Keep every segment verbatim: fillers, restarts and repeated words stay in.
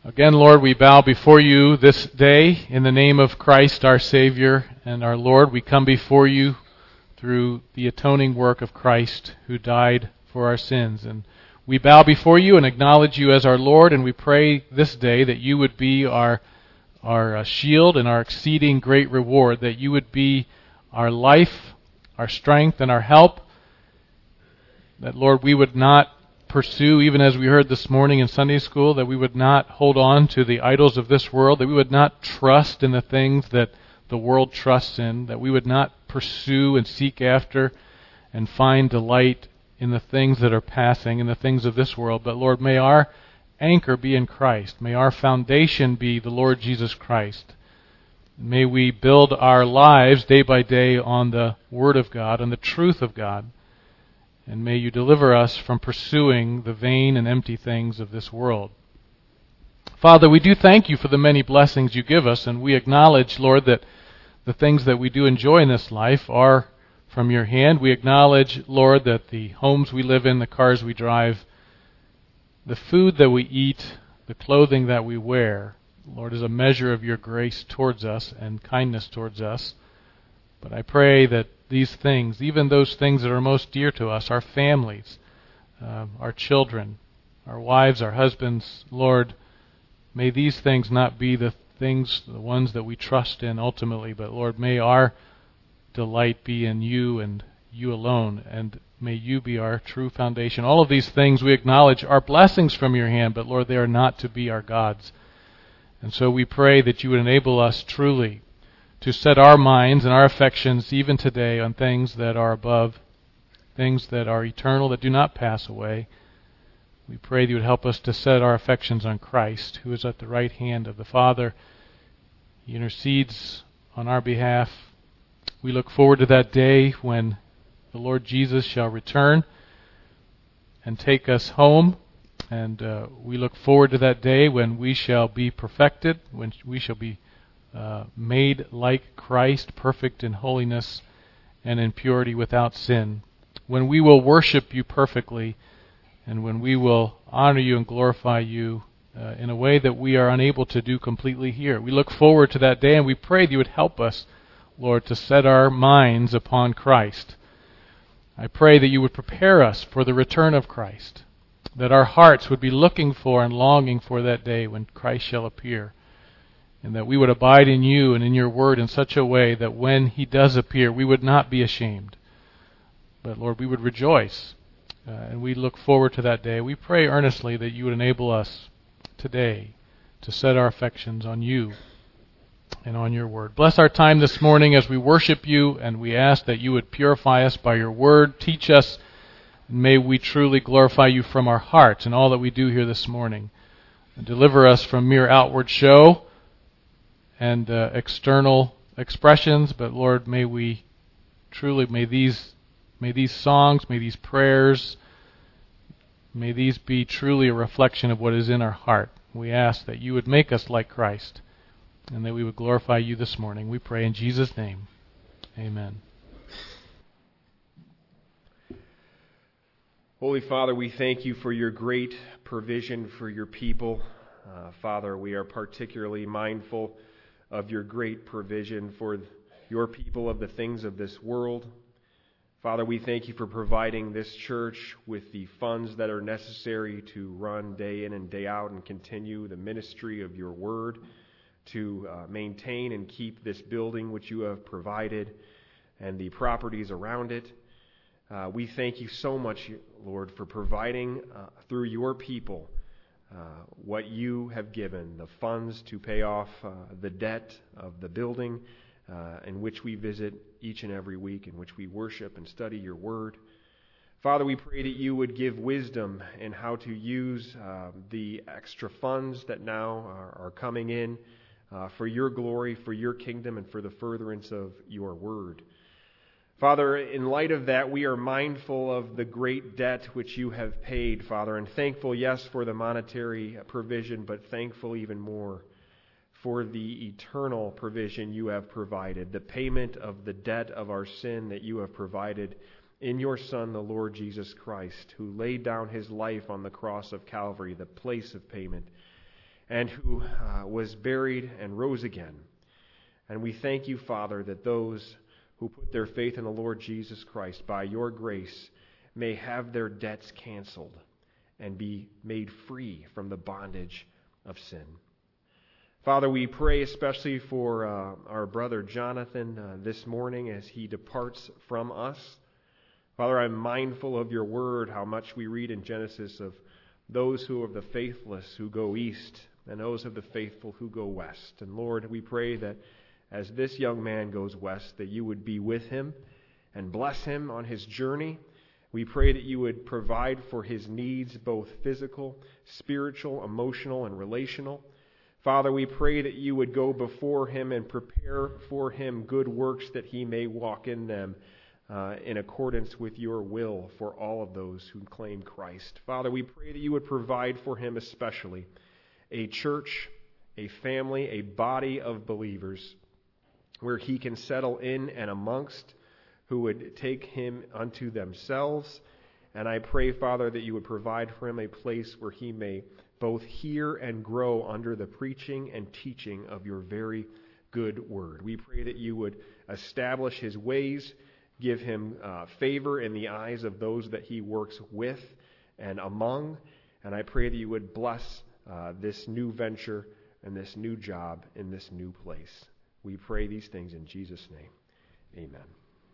Again, Lord, we bow before you this day in the name of Christ, our Savior and our Lord. We come before you through the atoning work of Christ who died for our sins. And we bow before you and acknowledge you as our Lord, and we pray this day that you would be our, our uh, shield and our exceeding great reward, that you would be our life, our strength, and our help. That, Lord, we would not pursue, even as we heard this morning in Sunday school, that we would not hold on to the idols of this world, that we would not trust in the things that the world trusts in, that we would not pursue and seek after and find delight in the things that are passing, in the things of this world. But Lord, may our anchor be in Christ. May our foundation be the Lord Jesus Christ. May we build our lives day by day on the Word of God, on the truth of God. And may you deliver us from pursuing the vain and empty things of this world. Father, we do thank you for the many blessings you give us, and we acknowledge, Lord, that the things that we do enjoy in this life are from your hand. We acknowledge, Lord, that the homes we live in, the cars we drive, the food that we eat, the clothing that we wear, Lord, is a measure of your grace towards us and kindness towards us. But I pray that these things, even those things that are most dear to us, our families, uh, our children, our wives, our husbands, Lord, may these things not be the things, the ones that we trust in ultimately, but Lord, may our delight be in you and you alone, and may you be our true foundation. All of these things we acknowledge are blessings from your hand, but Lord, they are not to be our gods. And so we pray that you would enable us truly to set our minds and our affections even today on things that are above, things that are eternal, that do not pass away. We pray that you would help us to set our affections on Christ, who is at the right hand of the Father. He intercedes on our behalf. We look forward to that day when the Lord Jesus shall return and take us home. And uh, we look forward to that day when we shall be perfected, when we shall be Uh, made like Christ, perfect in holiness and in purity without sin, when we will worship you perfectly and when we will honor you and glorify you uh, in a way that we are unable to do completely here. We look forward to that day, and we pray that you would help us, Lord, to set our minds upon Christ. I pray that you would prepare us for the return of Christ, that our hearts would be looking for and longing for that day when Christ shall appear, and that we would abide in you and in your word in such a way that when he does appear, we would not be ashamed. But Lord, we would rejoice, uh, and we look forward to that day. We pray earnestly that you would enable us today to set our affections on you and on your word. Bless our time this morning as we worship you, and we ask that you would purify us by your word. Teach us, and may we truly glorify you from our hearts in all that we do here this morning. And deliver us from mere outward show and uh, external expressions, but Lord, may we truly, may these, may these songs, may these prayers, may these be truly a reflection of what is in our heart. We ask that you would make us like Christ, and that we would glorify you this morning. We pray in Jesus' name. Amen. Holy Father, we thank you for your great provision for your people. Uh, Father, we are particularly mindful of your great provision for your people of the things of this world. Father, we thank you for providing this church with the funds that are necessary to run day in and day out and continue the ministry of your word, to uh, maintain and keep this building which you have provided and the properties around it. Uh, we thank you so much, Lord, for providing uh, through your people Uh, what you have given, the funds to pay off uh, the debt of the building uh, in which we visit each and every week, in which we worship and study your word. Father, we pray that you would give wisdom in how to use uh, the extra funds that now are, are coming in uh, for your glory, for your kingdom, and for the furtherance of your word. Father, in light of that, we are mindful of the great debt which you have paid, Father, and thankful, yes, for the monetary provision, but thankful even more for the eternal provision you have provided, the payment of the debt of our sin that you have provided in your Son, the Lord Jesus Christ, who laid down his life on the cross of Calvary, the place of payment. and who uh, was buried and rose again. And we thank you, Father, that those who put their faith in the Lord Jesus Christ, by your grace, may have their debts canceled and be made free from the bondage of sin. Father, we pray especially for uh, our brother Jonathan uh, this morning as he departs from us. Father, I'm mindful of your word, how much we read in Genesis of those who are the faithless who go east and those of the faithful who go west. And Lord, we pray that as this young man goes west, that you would be with him and bless him on his journey. We pray that you would provide for his needs, both physical, spiritual, emotional, and relational. Father, we pray that you would go before him and prepare for him good works that he may walk in them uh, in accordance with your will for all of those who claim Christ. Father, we pray that you would provide for him especially a church, a family, a body of believers where he can settle in and amongst, who would take him unto themselves. And I pray, Father, that you would provide for him a place where he may both hear and grow under the preaching and teaching of your very good word. We pray that you would establish his ways, give him uh, favor in the eyes of those that he works with and among. And I pray that you would bless uh, this new venture and this new job in this new place. We pray these things in Jesus' name. Amen.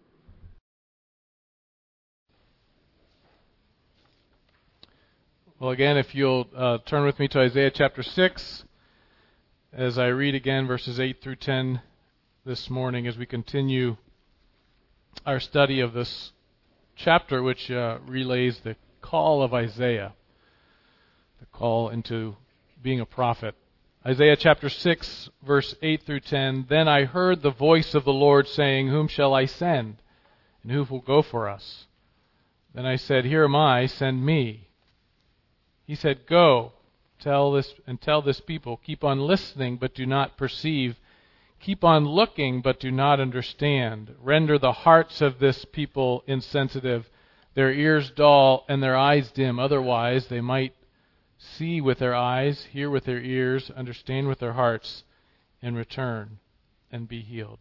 Well, again, if you'll uh, turn with me to Isaiah chapter six, as I read again verses eight through ten this morning, as we continue our study of this chapter, which uh, relays the call of Isaiah, the call into being a prophet. Isaiah chapter six, verse eight through ten, Then I heard the voice of the Lord saying, Whom shall I send? And who will go for us? Then I said, Here am I, send me. He said, Go, tell this and tell this people, keep on listening, but do not perceive. Keep on looking, but do not understand. Render the hearts of this people insensitive, their ears dull, and their eyes dim. Otherwise, they might see with their eyes, hear with their ears, understand with their hearts, and return and be healed.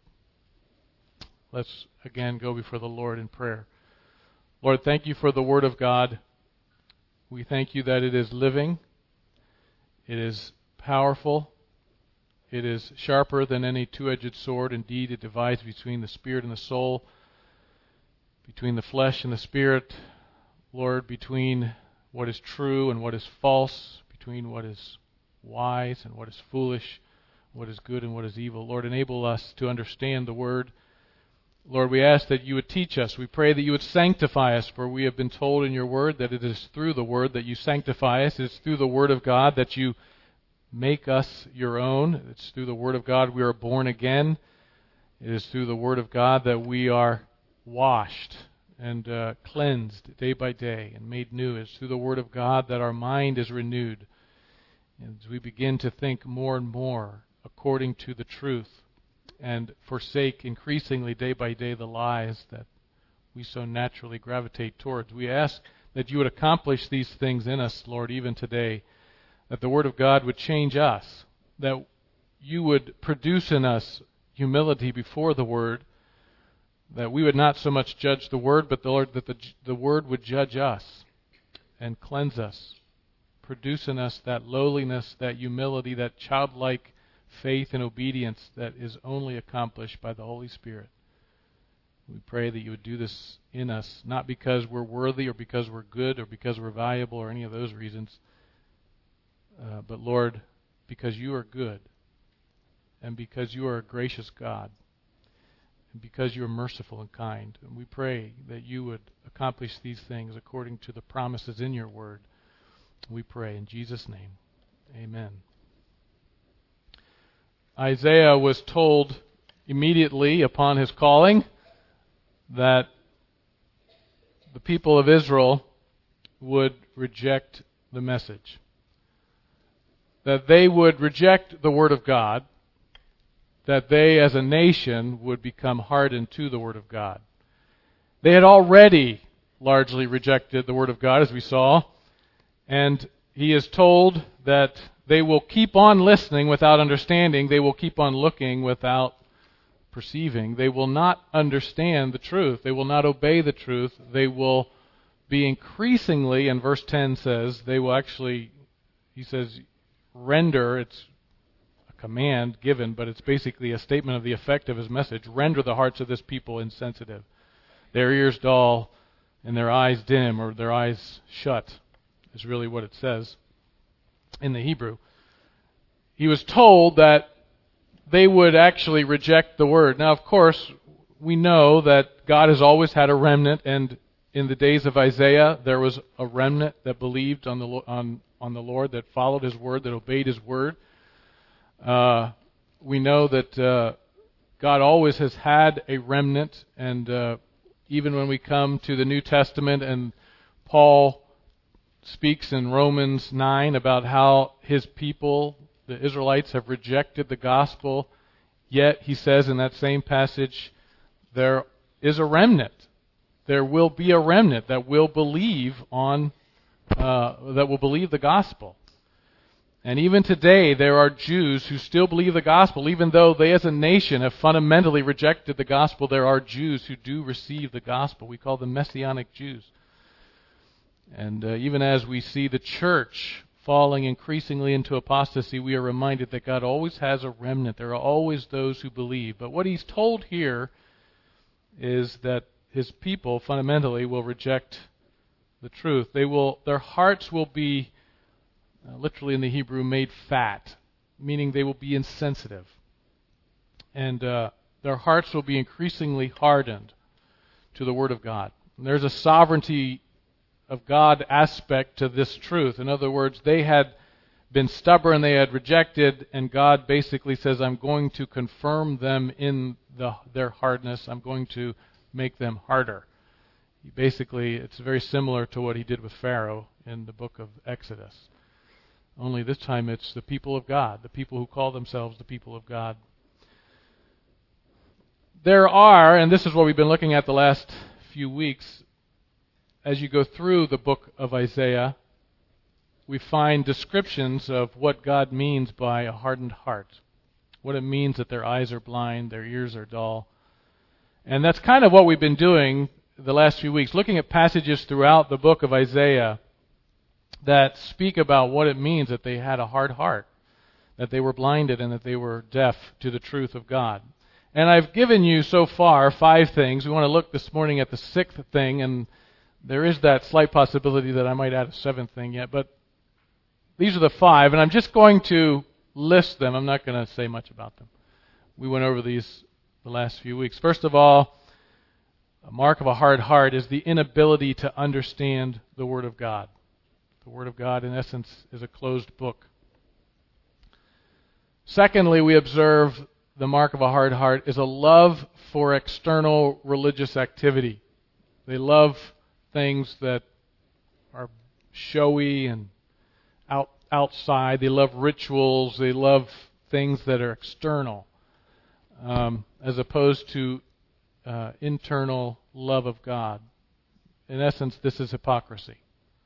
Let's again go before the Lord in prayer. Lord, thank you for the Word of God. We thank you that it is living, it is powerful, it is sharper than any two-edged sword. Indeed, it divides between the spirit and the soul, between the flesh and the spirit. Lord, between what is true and what is false, between what is wise and what is foolish, what is good and what is evil. Lord, enable us to understand the Word. Lord, we ask that you would teach us. We pray that you would sanctify us, for we have been told in your word that it is through the word that you sanctify us. It's through the word of God that you make us your own. It's through the word of God we are born again. It is through the word of God that we are washed and uh, cleansed day by day and made new. It's through the word of God that our mind is renewed. And as we begin to think more and more according to the truth, and forsake increasingly day by day the lies that we so naturally gravitate towards. We ask that you would accomplish these things in us, Lord, even today, that the Word of God would change us, that you would produce in us humility before the Word, that we would not so much judge the Word, but the Lord, that the, the Word would judge us and cleanse us, produce in us that lowliness, that humility, that childlike faith and obedience that is only accomplished by the Holy Spirit. We pray that you would do this in us, not because we're worthy or because we're good or because we're valuable or any of those reasons, uh, but Lord, because you are good and because you are a gracious God and because you are merciful and kind. And we pray that you would accomplish these things according to the promises in your word. We pray in Jesus' name. Amen. Isaiah was told immediately upon his calling that the people of Israel would reject the message, that they would reject the Word of God, that they as a nation would become hardened to the Word of God. They had already largely rejected the Word of God, as we saw, and he is told that They will keep on listening without understanding. They will keep on looking without perceiving. They will not understand the truth. They will not obey the truth. They will be increasingly, and verse ten says, they will actually, he says, render, it's a command given, but it's basically a statement of the effect of his message, render the hearts of this people insensitive, their ears dull, and their eyes dim, or their eyes shut, is really what it says in the Hebrew. He was told that they would actually reject the word. Now, of course, we know that God has always had a remnant, and in the days of Isaiah, there was a remnant that believed on the on on the Lord, that followed His word, that obeyed His word. Uh, we know that uh, God always has had a remnant, and uh, even when we come to the New Testament, and Paul speaks in Romans nine about how his people, the Israelites, have rejected the gospel, yet he says in that same passage, there is a remnant. There will be a remnant that will believe on, uh, that will believe the gospel. And even today, there are Jews who still believe the gospel, even though they as a nation have fundamentally rejected the gospel. There are Jews who do receive the gospel. We call them Messianic Jews. And uh, even as we see the church falling increasingly into apostasy, we are reminded that God always has a remnant. There are always those who believe. But what he's told here is that his people fundamentally will reject the truth. They will, their hearts will be, uh, literally in the Hebrew, made fat, meaning they will be insensitive. And uh, their hearts will be increasingly hardened to the Word of God. And there's a sovereignty of God aspect to this truth. In other words, they had been stubborn, they had rejected, and God basically says, I'm going to confirm them in the, their hardness. I'm going to make them harder. He basically, it's very similar to what he did with Pharaoh in the book of Exodus. Only this time it's the people of God, the people who call themselves the people of God. There are, and this is what we've been looking at the last few weeks, as you go through the book of Isaiah, we find descriptions of what God means by a hardened heart, what it means that their eyes are blind, their ears are dull. And that's kind of what we've been doing the last few weeks, looking at passages throughout the book of Isaiah that speak about what it means that they had a hard heart, that they were blinded and that they were deaf to the truth of God. And I've given you so far five things. We want to look this morning at the sixth thing, and there is that slight possibility that I might add a seventh thing yet, but these are the five, and I'm just going to list them. I'm not going to say much about them. We went over these the last few weeks. First of all, a mark of a hard heart is the inability to understand the Word of God. The Word of God, in essence, is a closed book. Secondly, we observe the mark of a hard heart is a love for external religious activity. They love things that are showy and out, outside. They love rituals. They love things that are external, um, as opposed to uh, internal love of God. In essence, this is hypocrisy.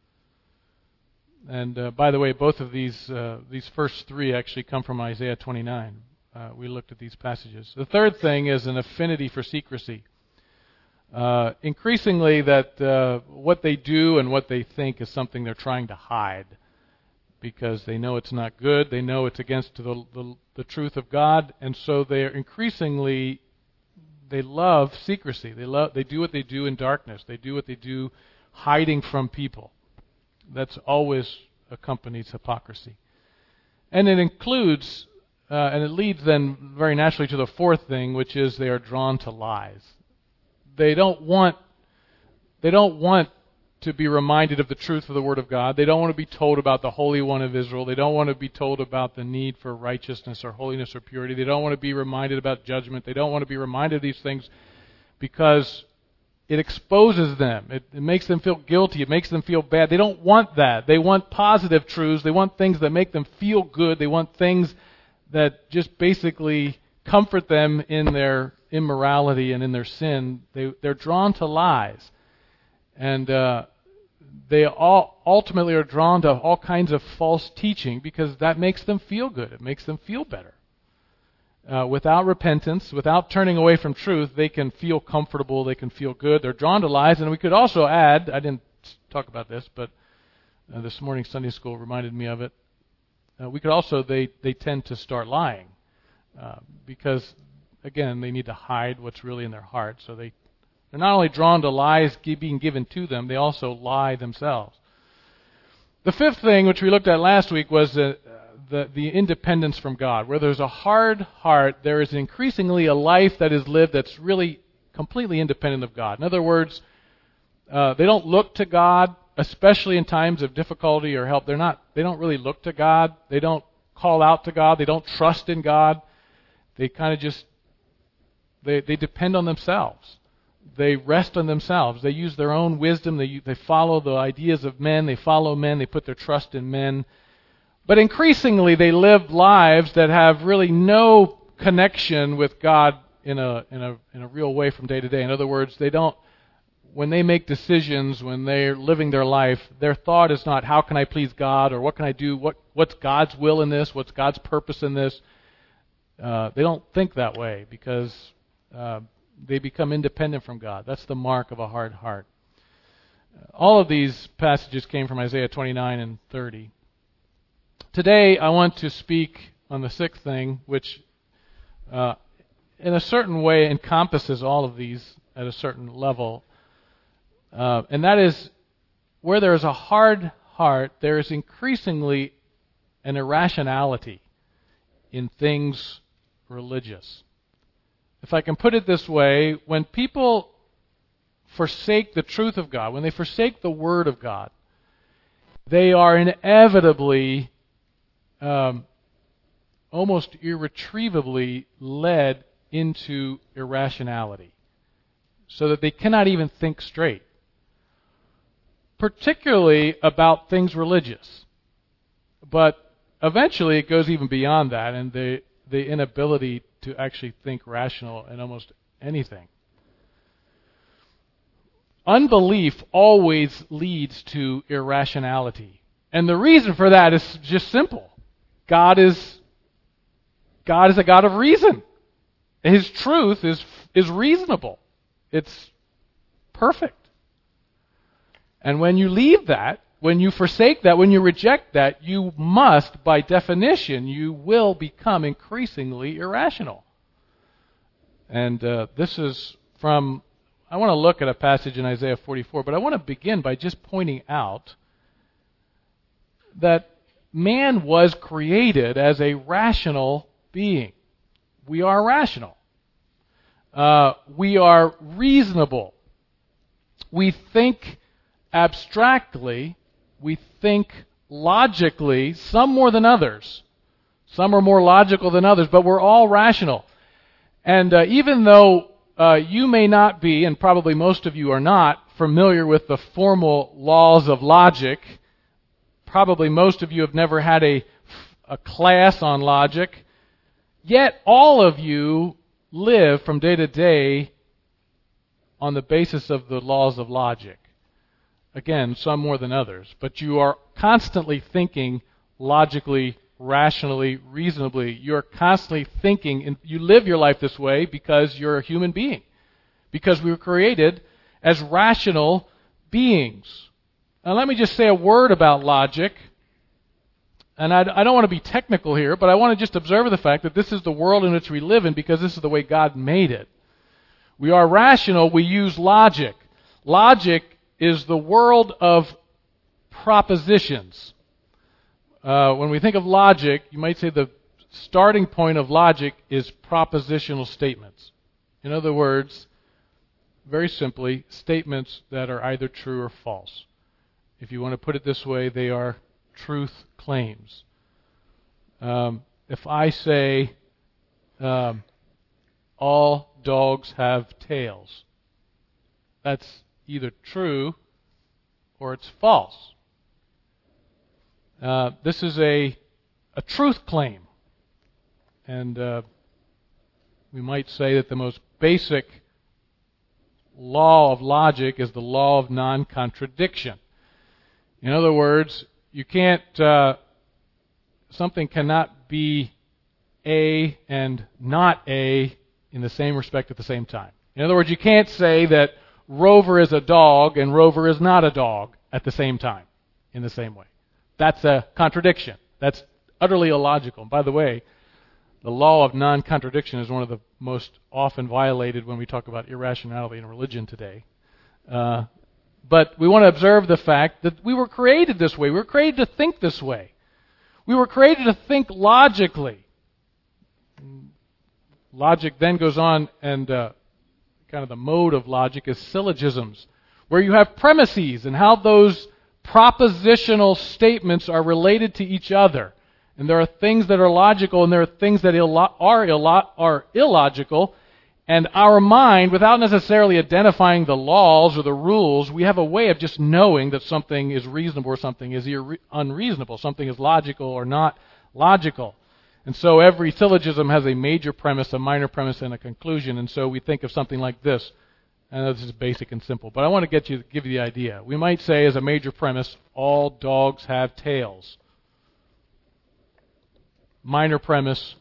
And uh, by the way, both of these uh, these first three actually come from Isaiah twenty-nine. Uh, we looked at these passages. The third thing is an affinity for secrecy. Uh, increasingly, that uh, what they do and what they think is something they're trying to hide because they know it's not good. They know it's against the, the, the truth of God, and so they're increasingly, they love secrecy. They love. They do what they do in darkness. They do what they do hiding from people. That's always accompanies hypocrisy. And it includes, uh, and it leads then very naturally to the fourth thing, which is they are drawn to lies. They don't want, they don't want to be reminded of the truth of the Word of God. They don't want to be told about the Holy One of Israel. They don't want to be told about the need for righteousness or holiness or purity. They don't want to be reminded about judgment. They don't want to be reminded of these things because it exposes them. It, it makes them feel guilty. It makes them feel bad. They don't want that. They want positive truths. They want things that make them feel good. They want things that just basically comfort them in their immorality and in their sin. They, they're drawn to lies. And uh, they all ultimately are drawn to all kinds of false teaching because that makes them feel good. It makes them feel better. Uh, without repentance, without turning away from truth, they can feel comfortable, they can feel good. They're drawn to lies. And we could also add, I didn't talk about this, but uh, this morning Sunday school reminded me of it. Uh, we could also, they, they tend to start lying uh, because, again, they need to hide what's really in their heart. So they, they're not only drawn to lies being given to them, they also lie themselves. The fifth thing, which we looked at last week, was the, the, the independence from God. Where there's a hard heart, there is increasingly a life that is lived that's really completely independent of God. In other words, uh, they don't look to God, especially in times of difficulty or help. They're not. They don't really look to God. They don't call out to God. They don't trust in God. They kind of just they they depend on themselves. They rest on themselves. They use their own wisdom. They they follow the ideas of men. They follow men. They put their trust in men. But increasingly, they live lives that have really no connection with God in a in a in a real way from day to day. In other words, they don't. When they make decisions, when they're living their life, their thought is not, how can I please God, or what can I do, what what's God's will in this, what's God's purpose in this. Uh, they don't think that way because uh, they become independent from God. That's the mark of a hard heart. All of these passages came from Isaiah twenty-nine and thirty. Today, I want to speak on the sixth thing, which uh, in a certain way encompasses all of these at a certain level. Uh, and that is, where there is a hard heart, there is increasingly an irrationality in things religious. If I can put it this way, when people forsake the truth of God, when they forsake the Word of God, they are inevitably, um, almost irretrievably led into irrationality, so that they cannot even think straight. Particularly about things religious. But eventually it goes even beyond that, and the the inability to actually think rational in almost anything. Unbelief always leads to irrationality. And the reason for that is just simple. God is God is a God of reason. His truth is is reasonable. It's perfect. And when you leave that, when you forsake that, when you reject that, you must, by definition, you will become increasingly irrational. And uh, this is from, I want to look at a passage in Isaiah forty-four, but I want to begin by just pointing out that man was created as a rational being. We are rational. Uh, we are reasonable. We think abstractly, we think logically, some more than others. Some are more logical than others, but we're all rational. And uh, even though uh, you may not be, and probably most of you are not, familiar with the formal laws of logic, probably most of you have never had a, a class on logic, yet all of you live from day to day on the basis of the laws of logic. Again, some more than others. But you are constantly thinking logically, rationally, reasonably. You're constantly thinking, and you live your life this way because you're a human being. Because we were created as rational beings. Now let me just say a word about logic. And I, I don't want to be technical here, but I want to just observe the fact that this is the world in which we live in because this is the way God made it. We are rational, we use logic. Logic is the world of propositions. Uh, when we think of logic, you might say the starting point of logic is propositional statements. In other words, very simply, statements that are either true or false. If you want to put it this way, they are truth claims. Um, if I say, um, all dogs have tails, that's either true or it's false. Uh, this is a a truth claim. And uh, we might say that the most basic law of logic is the law of non-contradiction. In other words, you can't, uh, something cannot be A and not A in the same respect at the same time. In other words, you can't say that Rover is a dog and Rover is not a dog at the same time, in the same way. That's a contradiction. That's utterly illogical. And by the way, the law of non-contradiction is one of the most often violated when we talk about irrationality in religion today. Uh, but we want to observe the fact that we were created this way. We were created to think this way. We were created to think logically. Logic then goes on, and uh, kind of the mode of logic is syllogisms, where you have premises and how those propositional statements are related to each other. And there are things that are logical and there are things that illo- are, illo- are illogical. And our mind, without necessarily identifying the laws or the rules, we have a way of just knowing that something is reasonable or something is irre- unreasonable, something is logical or not logical. And so every syllogism has a major premise, a minor premise, and a conclusion. And so we think of something like this. And this is basic and simple, but I want to get you give you the idea. We might say as a major premise, all dogs have tails. Minor premise,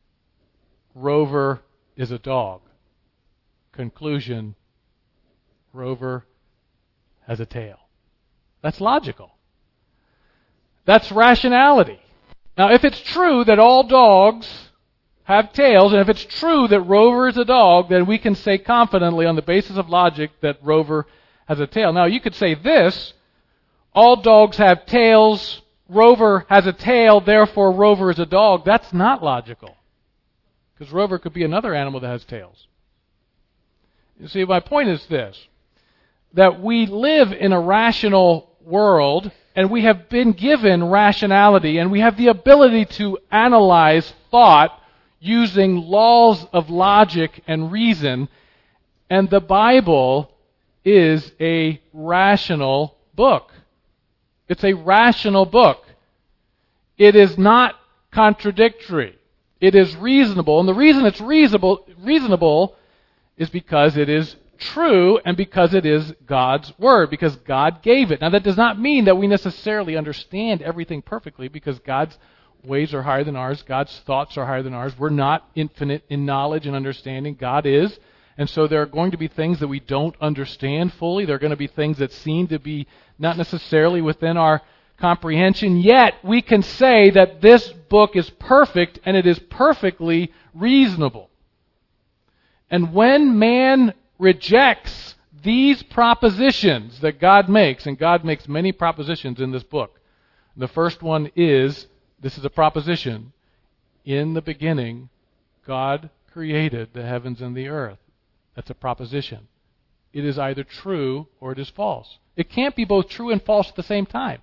Rover is a dog. Conclusion, Rover has a tail. That's logical. That's rationality. Now, if it's true that all dogs have tails, and if it's true that Rover is a dog, then we can say confidently on the basis of logic that Rover has a tail. Now, you could say this, all dogs have tails, Rover has a tail, therefore Rover is a dog. That's not logical, because Rover could be another animal that has tails. You see, my point is this, that we live in a rational world, and we have been given rationality, and we have the ability to analyze thought using laws of logic and reason, and the Bible is a rational book. It's a rational book. It is not contradictory. It is reasonable, and the reason it's reasonable, reasonable is because it is true and because it is God's Word, because God gave it. Now, that does not mean that we necessarily understand everything perfectly, because God's ways are higher than ours. God's thoughts are higher than ours. We're not infinite in knowledge and understanding. God is. And so there are going to be things that we don't understand fully. There are going to be things that seem to be not necessarily within our comprehension. Yet, we can say that this book is perfect and it is perfectly reasonable. And when man rejects these propositions that God makes, and God makes many propositions in this book. The first one is, this is a proposition, in the beginning, God created the heavens and the earth. That's a proposition. It is either true or it is false. It can't be both true and false at the same time.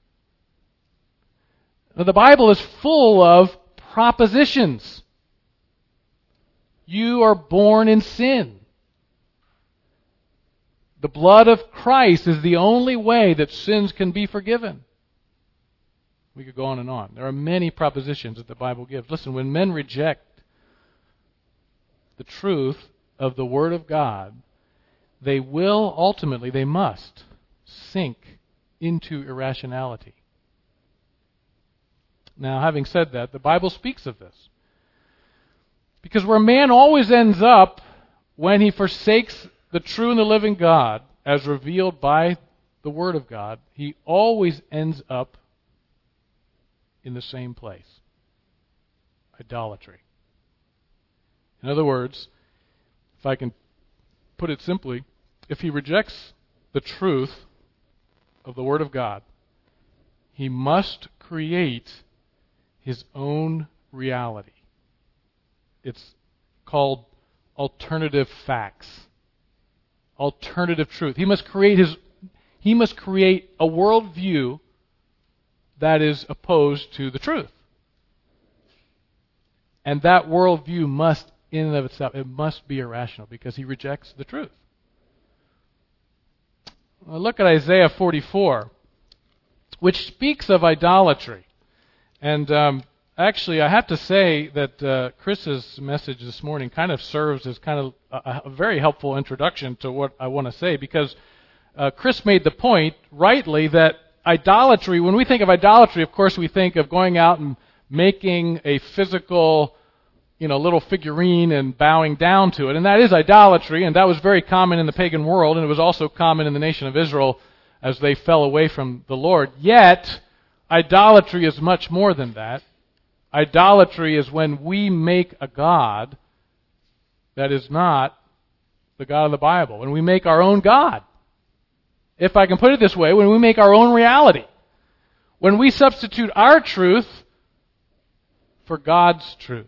Now, the Bible is full of propositions. You are born in sin. The blood of Christ is the only way that sins can be forgiven. We could go on and on. There are many propositions that the Bible gives. Listen, when men reject the truth of the Word of God, they will ultimately, they must, sink into irrationality. Now, having said that, the Bible speaks of this. Because where man always ends up when he forsakes the true and the living God, as revealed by the Word of God, he always ends up in the same place. Idolatry. In other words, if I can put it simply, if he rejects the truth of the Word of God, he must create his own reality. It's called alternative facts. Alternative truth. He must create his he must create a worldview that is opposed to the truth. And that worldview must, in and of itself, it must be irrational because he rejects the truth. Well, look at Isaiah forty-four, which speaks of idolatry. And um, actually, I have to say that uh, Chris's message this morning kind of serves as kind of a, a very helpful introduction to what I want to say, because uh, Chris made the point, rightly, that idolatry, when we think of idolatry, of course we think of going out and making a physical, you know, little figurine and bowing down to it. And that is idolatry, and that was very common in the pagan world, and it was also common in the nation of Israel as they fell away from the Lord. Yet, idolatry is much more than that. Idolatry is when we make a God that is not the God of the Bible. When we make our own God. If I can put it this way, when we make our own reality. When we substitute our truth for God's truth.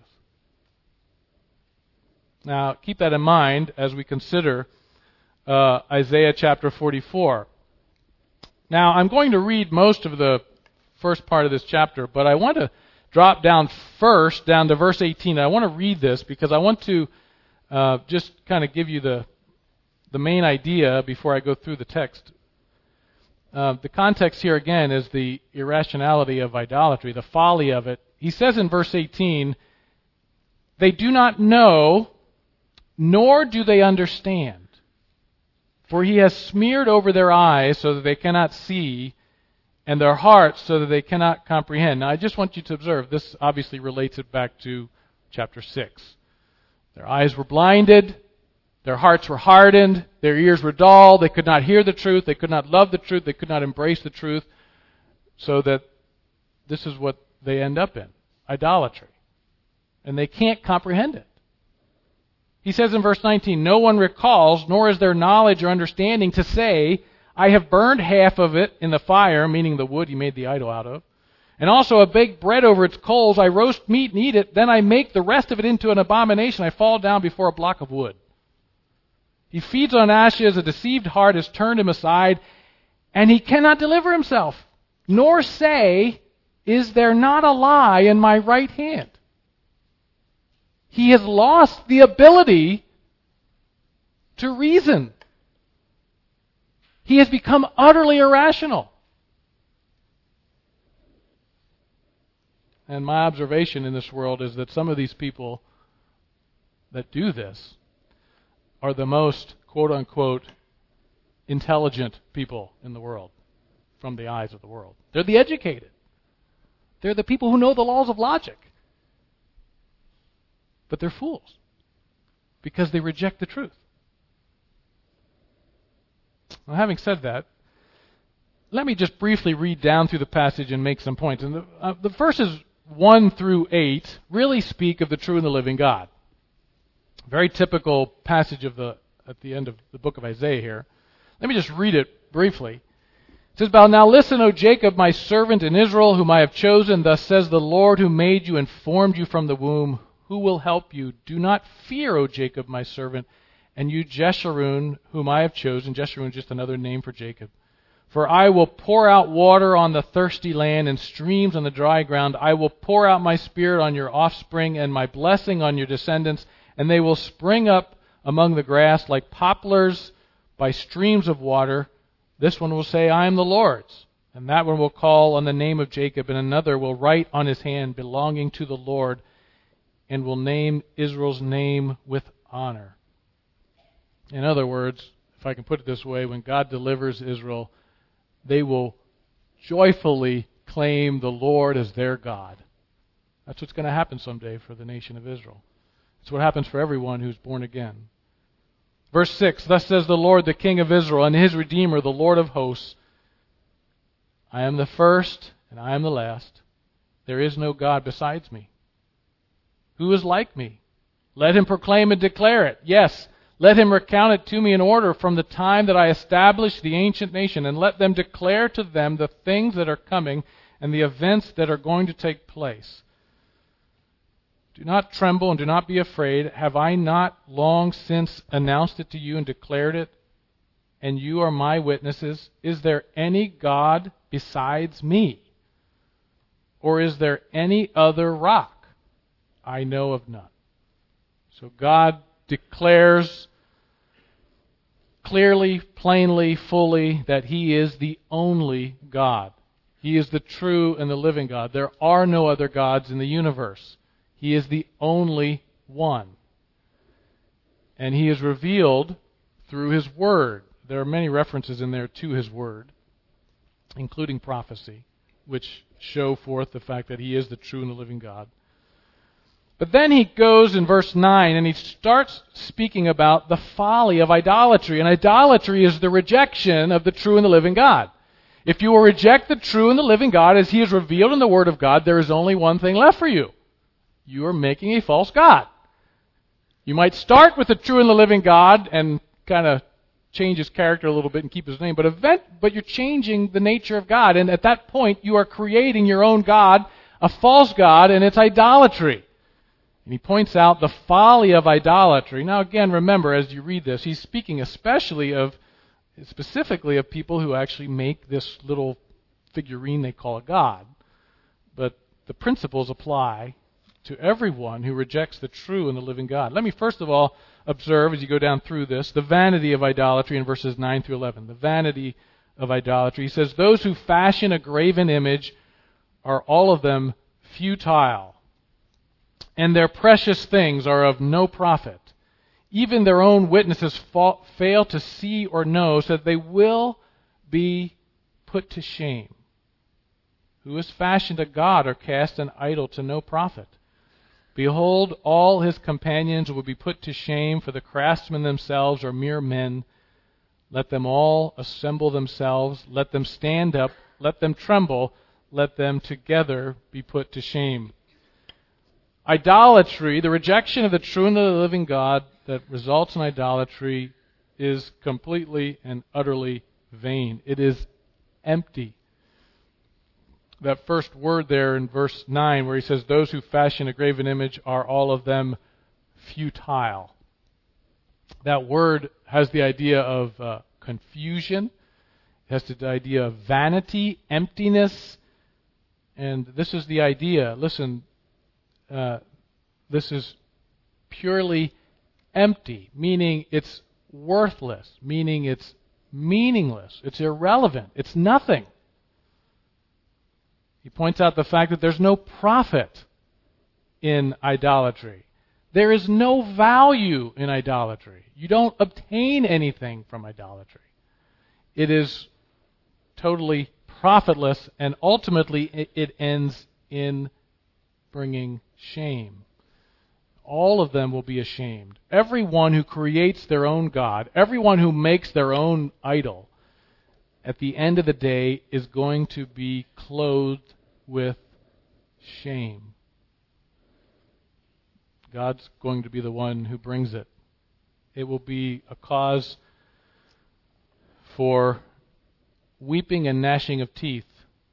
Now, keep that in mind as we consider uh, Isaiah chapter forty-four. Now, I'm going to read most of the first part of this chapter, but I want to drop down first, down to verse eighteen. I want to read this because I want to uh, just kind of give you the, the main idea before I go through the text. Uh, the context here again is the irrationality of idolatry, the folly of it. He says in verse eighteen, "They do not know, nor do they understand. For he has smeared over their eyes so that they cannot see, and their hearts so that they cannot comprehend." Now I just want you to observe, this obviously relates it back to chapter six. Their eyes were blinded, their hearts were hardened, their ears were dull, they could not hear the truth, they could not love the truth, they could not embrace the truth, so that this is what they end up in, idolatry. And they can't comprehend it. He says in verse nineteen, "No one recalls, nor is there knowledge or understanding to say, I have burned half of it in the fire," meaning the wood he made the idol out of, "and also have baked bread over its coals. I roast meat and eat it, then I make the rest of it into an abomination. I fall down before a block of wood." He feeds on ashes, a deceived heart has turned him aside, and he cannot deliver himself, nor say, "Is there not a lie in my right hand?" He has lost the ability to reason. He has become utterly irrational. And my observation in this world is that some of these people that do this are the most, quote-unquote, intelligent people in the world, from the eyes of the world. They're the educated. They're the people who know the laws of logic. But they're fools, because they reject the truth. Well, having said that, let me just briefly read down through the passage and make some points. And the, uh, the verses one through eight really speak of the true and the living God. Very typical passage of the at the end of the book of Isaiah here. Let me just read it briefly. It says, "But now listen, O Jacob, my servant, and Israel, whom I have chosen. Thus says the Lord, who made you and formed you from the womb. Who will help you? Do not fear, O Jacob, my servant, and you, Jeshurun, whom I have chosen." Jeshurun is just another name for Jacob. "For I will pour out water on the thirsty land and streams on the dry ground. I will pour out my spirit on your offspring and my blessing on your descendants, and they will spring up among the grass like poplars by streams of water. This one will say, I am the Lord's. And that one will call on the name of Jacob, and another will write on his hand, belonging to the Lord, and will name Israel's name with honor." In other words, if I can put it this way, when God delivers Israel, they will joyfully claim the Lord as their God. That's what's going to happen someday for the nation of Israel. It's what happens for everyone who's born again. Verse six, "Thus says the Lord, the King of Israel, and his Redeemer, the Lord of hosts, I am the first, and I am the last. There is no God besides me. Who is like me? Let him proclaim and declare it. Yes, let him recount it to me in order from the time that I established the ancient nation, and let them declare to them the things that are coming and the events that are going to take place. Do not tremble and do not be afraid. Have I not long since announced it to you and declared it? And you are my witnesses. Is there any God besides me? Or is there any other rock? I know of none." So God declares clearly, plainly, fully that He is the only God. He is the true and the living God. There are no other gods in the universe. He is the only one. And He is revealed through His Word. There are many references in there to His Word. including prophecy, which show forth the fact that he is the true and the living God. But then he goes in verse nine and he starts speaking about the folly of idolatry. And idolatry is the rejection of the true and the living God. If you will reject the true and the living God as he is revealed in the Word of God, there is only one thing left for you. You are making a false God. You might start with the true and the living God and kind of change his character a little bit and keep his name, but event, but you're changing the nature of God. And at that point, you are creating your own God, a false God, and it's idolatry. And he points out the folly of idolatry. Now again, remember, as you read this, he's speaking especially of, specifically of people who actually make this little figurine they call a God. But the principles apply to everyone who rejects the true and the living God. Let me first of all observe, as you go down through this, the vanity of idolatry in verses nine through eleven. The vanity of idolatry. He says, those who fashion a graven image are all of them futile, and their precious things are of no profit. Even their own witnesses fa- fail to see or know, so that they will be put to shame. Who has fashioned a god or cast an idol to no profit? Behold, all his companions will be put to shame, for the craftsmen themselves are mere men. Let them all assemble themselves, let them stand up, let them tremble, let them together be put to shame. Idolatry, the rejection of the true and the living God that results in idolatry, is completely and utterly vain. It is empty. That first word there in verse nine where he says, those who fashion a graven image are all of them futile. That word has the idea of uh, confusion. It has the idea of vanity, emptiness. And this is the idea. Listen, uh, this is purely empty, meaning it's worthless, meaning it's meaningless, it's irrelevant, it's nothing. He points out the fact that there's no profit in idolatry. There is no value in idolatry. You don't obtain anything from idolatry. It is totally profitless, and ultimately it ends in bringing shame. All of them will be ashamed. Everyone who creates their own God, everyone who makes their own idol, at the end of the day is going to be clothed with shame. God's going to be the one who brings it. It will be a cause for weeping and gnashing of teeth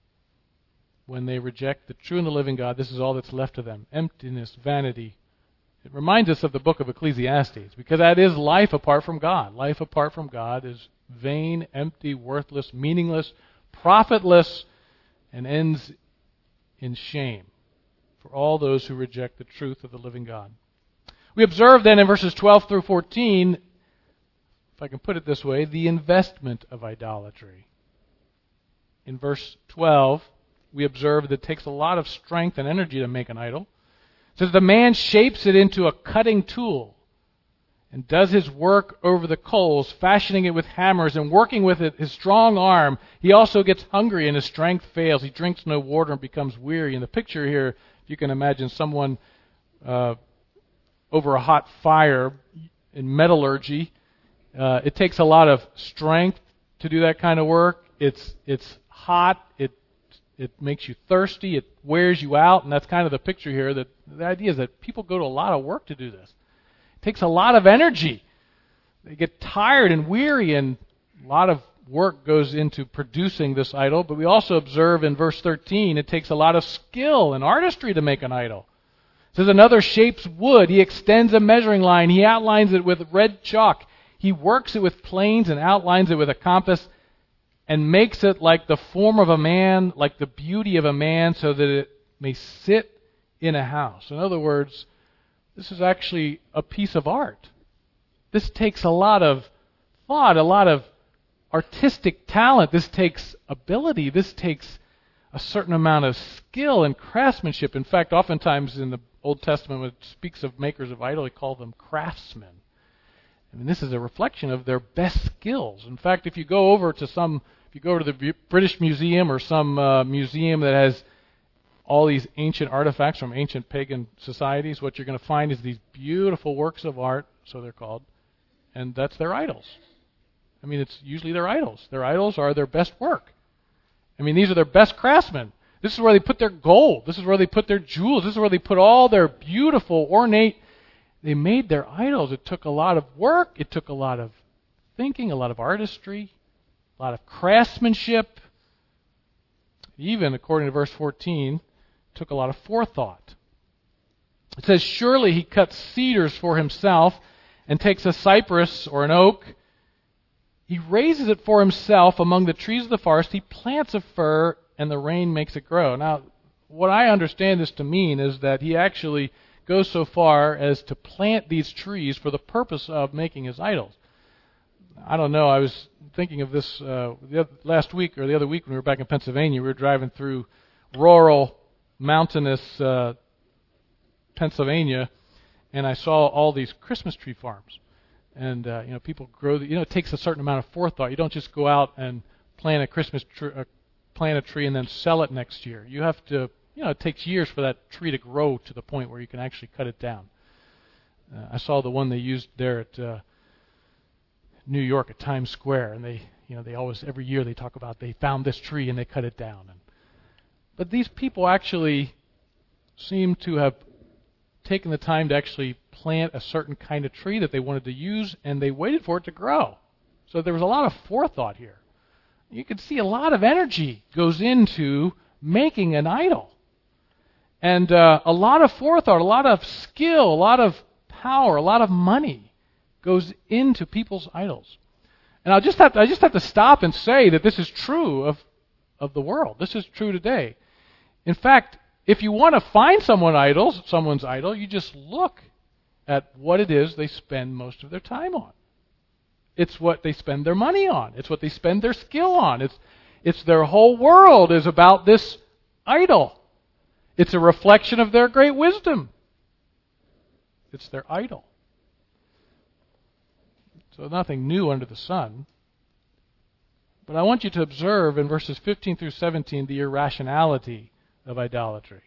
when they reject the true and the living God. This is all that's left of them. Emptiness, vanity. It reminds us of the book of Ecclesiastes, because that is life apart from God. Life apart from God is vain, empty, worthless, meaningless, profitless, and ends in shame for all those who reject the truth of the living God. We observe then in verses twelve through fourteen, if I can put it this way, the investment of idolatry. In verse twelve, we observe that it takes a lot of strength and energy to make an idol. It says, the man shapes it into a cutting tool and does his work over the coals, fashioning it with hammers and working with it his strong arm. He also gets hungry and his strength fails. He drinks no water and becomes weary. In the picture here, if you can imagine someone uh, over a hot fire in metallurgy, uh, it takes a lot of strength to do that kind of work. It's it's hot. It it makes you thirsty. It wears you out, and that's kind of the picture here. That the idea is that people go to a lot of work to do this. It takes a lot of energy. They get tired and weary, and a lot of work goes into producing this idol. But we also observe in verse thirteen, it takes a lot of skill and artistry to make an idol. It says, another shapes wood. He extends a measuring line. He outlines it with red chalk. He works it with planes and outlines it with a compass and makes it like the form of a man, like the beauty of a man, so that it may sit in a house. In other words, this is actually a piece of art. This takes a lot of thought, a lot of artistic talent. This takes ability. This takes a certain amount of skill and craftsmanship. In fact, oftentimes in the Old Testament, when it speaks of makers of idol, they call them craftsmen. I mean, this is a reflection of their best skills. In fact, if you go over to some If you go to the B- British Museum or some uh, museum that has all these ancient artifacts from ancient pagan societies, what you're going to find is these beautiful works of art, so they're called, and that's their idols. I mean, it's usually their idols. Their idols are their best work. I mean, these are their best craftsmen. This is where they put their gold. This is where they put their jewels. This is where they put all their beautiful, ornate. They made their idols. It took a lot of work. It took a lot of thinking, a lot of artistry, a lot of craftsmanship. Even, according to verse fourteen, took a lot of forethought. It says, surely he cuts cedars for himself and takes a cypress or an oak. He raises it for himself among the trees of the forest. He plants a fir, and the rain makes it grow. Now, what I understand this to mean is that he actually goes so far as to plant these trees for the purpose of making his idols. I don't know. I was thinking of this uh, the other, last week or the other week when we were back in Pennsylvania. We were driving through rural, mountainous uh, Pennsylvania, and I saw all these Christmas tree farms. And uh, you know, people grow. The, you know, it takes a certain amount of forethought. You don't just go out and plant a Christmas tree, uh, plant a tree, and then sell it next year. You have to. You know, it takes years for that tree to grow to the point where you can actually cut it down. Uh, I saw the one they used there at uh, New York at Times Square, and they, you know, they always every year they talk about they found this tree and they cut it down. And, but these people actually seem to have taken the time to actually plant a certain kind of tree that they wanted to use, and they waited for it to grow. So there was a lot of forethought here. You can see a lot of energy goes into making an idol. And uh, a lot of forethought, a lot of skill, a lot of power, a lot of money goes into people's idols. And I just have to, I just have to stop and say that this is true of, of the world. This is true today. In fact, if you want to find someone idols, someone's idol, you just look at what it is they spend most of their time on. It's what they spend their money on. It's what they spend their skill on. It's it's their whole world is about this idol. It's a reflection of their great wisdom. It's their idol. So nothing new under the sun. But I want you to observe in verses fifteen through seventeen the irrationality of idolatry.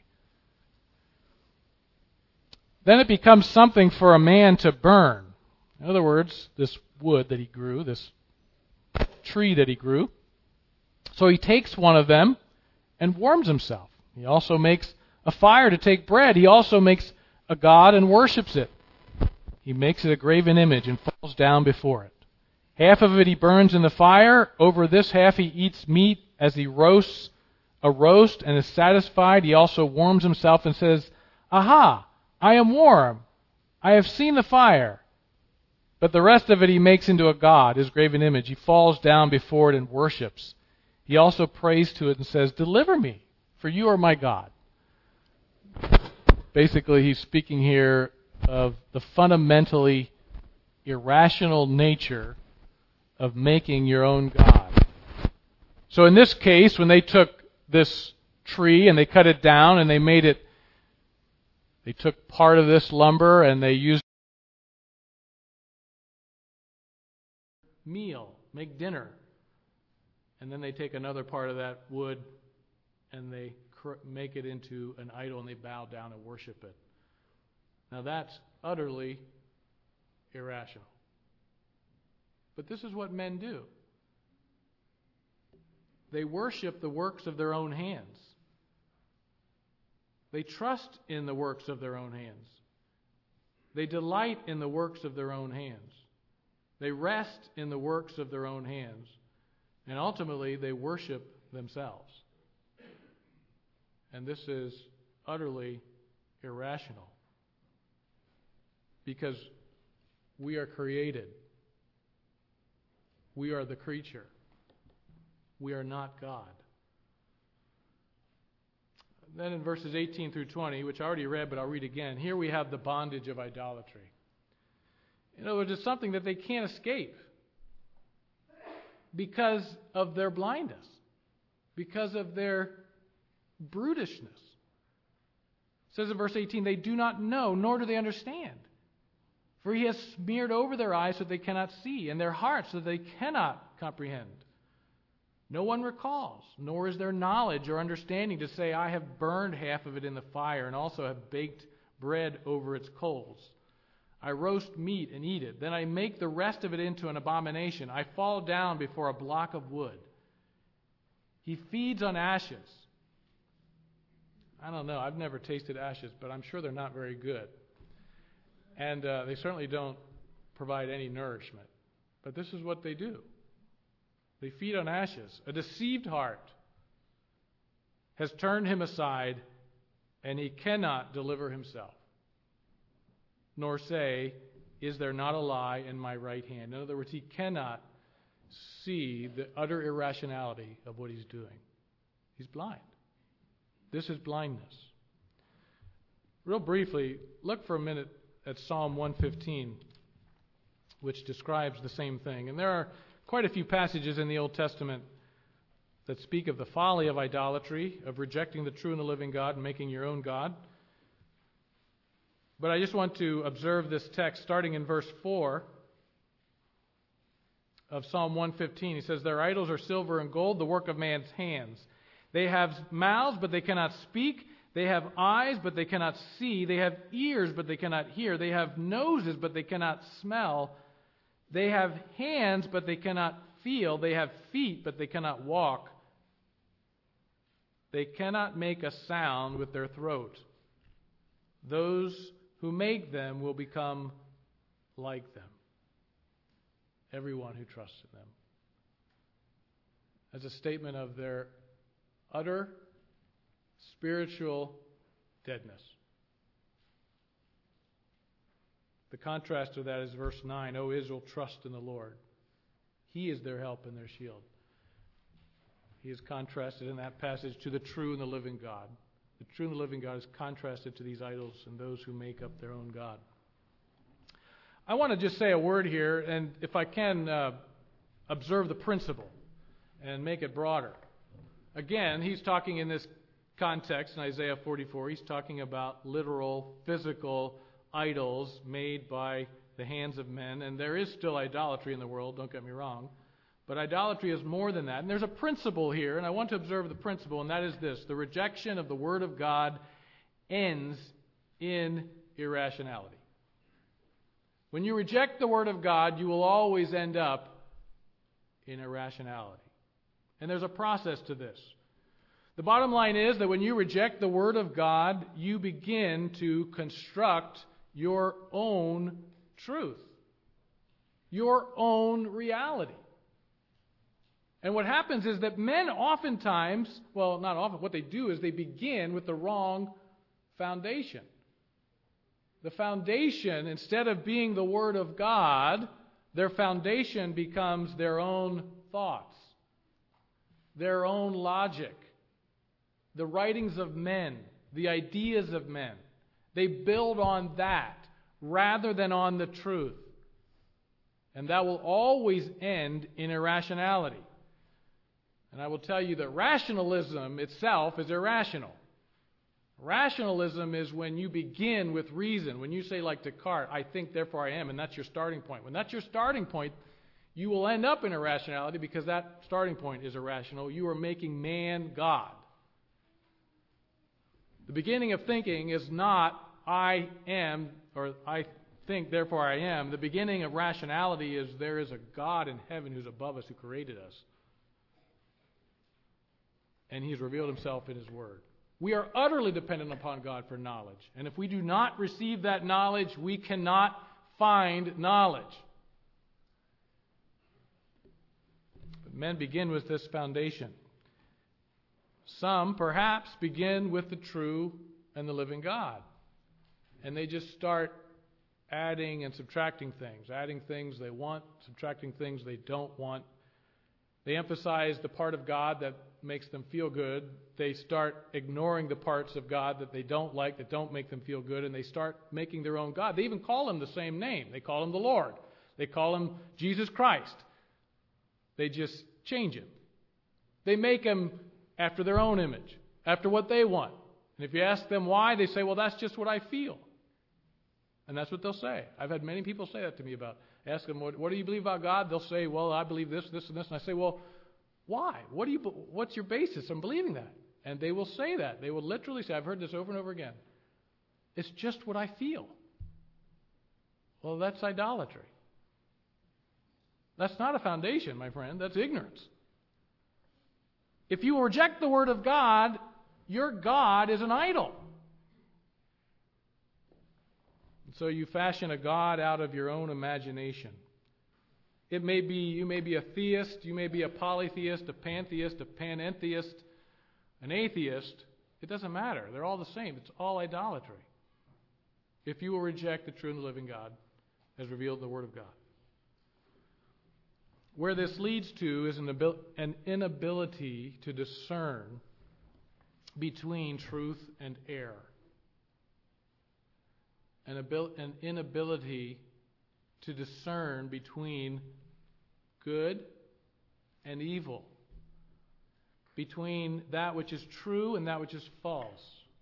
Then it becomes something for a man to burn. In other words, this wood that he grew, this tree that he grew. So he takes one of them and warms himself. He also makes a fire to take bread. He also makes a god and worships it. He makes it a graven image and falls down before it. Half of it he burns in the fire. Over this half he eats meat as he roasts a roast and is satisfied. He also warms himself and says, "Aha, I am warm. I have seen the fire." But the rest of it he makes into a god, his graven image. He falls down before it and worships. He also prays to it and says, "Deliver me, for you are my God." Basically, he's speaking here of the fundamentally irrational nature of making your own God. So in this case, when they took this tree and they cut it down and they made it, they took part of this lumber and they used meal, make dinner. And then they take another part of that wood and they cr- make it into an idol and they bow down and worship it. Now that's utterly irrational. But this is what men do. They worship the works of their own hands. They trust in the works of their own hands. They delight in the works of their own hands. They rest in the works of their own hands. And ultimately, they worship themselves. And this is utterly irrational. Because we are created. We are the creature. We are not God. Then in verses eighteen through twenty, which I already read, but I'll read again, here we have the bondage of idolatry. In other words, it's something that they can't escape because of their blindness, because of their brutishness. It says in verse eighteen, they do not know, nor do they understand. For he has smeared over their eyes so they cannot see, and their hearts so they cannot comprehend. No one recalls, nor is there knowledge or understanding to say, I have burned half of it in the fire, and also have baked bread over its coals. I roast meat and eat it. Then I make the rest of it into an abomination. I fall down before a block of wood. He feeds on ashes. I don't know. I've never tasted ashes, but I'm sure they're not very good. And uh, they certainly don't provide any nourishment. But this is what they do. They feed on ashes. A deceived heart has turned him aside, and he cannot deliver himself, nor say, is there not a lie in my right hand? In other words, he cannot see the utter irrationality of what he's doing. He's blind. This is blindness. Real briefly, look for a minute at Psalm one fifteen, which describes the same thing. And there are quite a few passages in the Old Testament that speak of the folly of idolatry, of rejecting the true and the living God and making your own God. But I just want to observe this text starting in verse four of Psalm one fifteen. He says, their idols are silver and gold, the work of man's hands. They have mouths, but they cannot speak. They have eyes, but they cannot see. They have ears, but they cannot hear. They have noses, but they cannot smell. They have hands, but they cannot feel. They have feet, but they cannot walk. They cannot make a sound with their throat. Those who make them will become like them. Everyone who trusts in them. As a statement of their utter spiritual deadness. The contrast to that is verse nine. O Israel, trust in the Lord. He is their help and their shield. He is contrasted in that passage to the true and the living God. The true and the living God is contrasted to these idols and those who make up their own God. I want to just say a word here, and if I can, uh, observe the principle and make it broader. Again, he's talking in this context in Isaiah forty-four, he's talking about literal, physical idols made by the hands of men. And there is still idolatry in the world, don't get me wrong. But idolatry is more than that. And there's a principle here, and I want to observe the principle, and that is this. The rejection of the Word of God ends in irrationality. When you reject the Word of God, you will always end up in irrationality. And there's a process to this. The bottom line is that when you reject the Word of God, you begin to construct your own truth, your own reality. And what happens is that men oftentimes, well, not often, what they do is they begin with the wrong foundation. The foundation, instead of being the Word of God, their foundation becomes their own thoughts, their own logic, the writings of men, the ideas of men. They build on that rather than on the truth. And that will always end in irrationality. And I will tell you that rationalism itself is irrational. Rationalism is when you begin with reason. When you say, like Descartes, I think, therefore I am, and that's your starting point. When that's your starting point, you will end up in irrationality because that starting point is irrational. You are making man God. The beginning of thinking is not I am, or I think, therefore I am. The beginning of rationality is there is a God in heaven who's above us, who created us. And He's revealed Himself in His Word. We are utterly dependent upon God for knowledge. And if we do not receive that knowledge, we cannot find knowledge. But men begin with this foundation. Some, perhaps, begin with the true and the living God. And they just start adding and subtracting things. Adding things they want, subtracting things they don't want. They emphasize the part of God that makes them feel good. They start ignoring the parts of God that they don't like, that don't make them feel good, and they start making their own God. They even call Him the same name. They call Him the Lord. They call Him Jesus Christ. They just change Him. They make Him after their own image, after what they want. And if you ask them why, they say, well, that's just what I feel. And that's what they'll say. I've had many people say that to me about, ask them, what, what do you believe about God? They'll say, well, I believe this, this, and this. And I say, well, Why? What do you? What's your basis on believing that? And they will say that. They will literally say, I've heard this over and over again. It's just what I feel. Well, that's idolatry. That's not a foundation, my friend. That's ignorance. If you reject the Word of God, your God is an idol. So you fashion a God out of your own imagination. It may be, you may be a theist, you may be a polytheist, a pantheist, a panentheist, an atheist. It doesn't matter. They're all the same. It's all idolatry. If you will reject the true and the living God as revealed in the Word of God. Where this leads to is an, abil- an inability to discern between truth and error. An, abil- an inability to discern between good and evil, between that which is true and that which is false,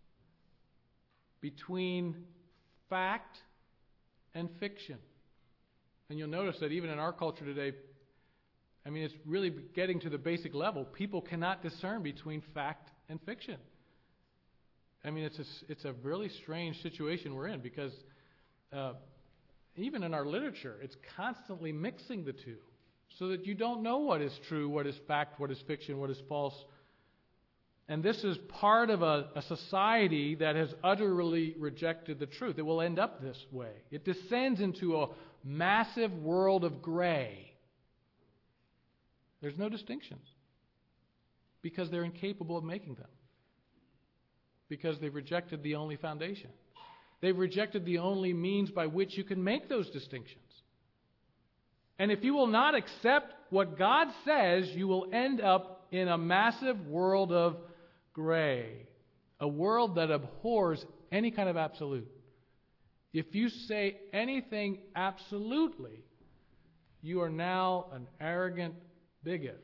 between fact and fiction. And you'll notice that even in our culture today, I mean, it's really getting to the basic level. People cannot discern between fact and fiction. I mean, it's a, it's a really strange situation we're in because uh, even in our literature, it's constantly mixing the two so that you don't know what is true, what is fact, what is fiction, what is false. And this is part of a, a society that has utterly rejected the truth. It will end up this way. It descends into a massive world of gray. There's no distinctions because they're incapable of making them. Because they've rejected the only foundation. They've rejected the only means by which you can make those distinctions. And if you will not accept what God says, you will end up in a massive world of gray. A world that abhors any kind of absolute. If you say anything absolutely, you are now an arrogant bigot.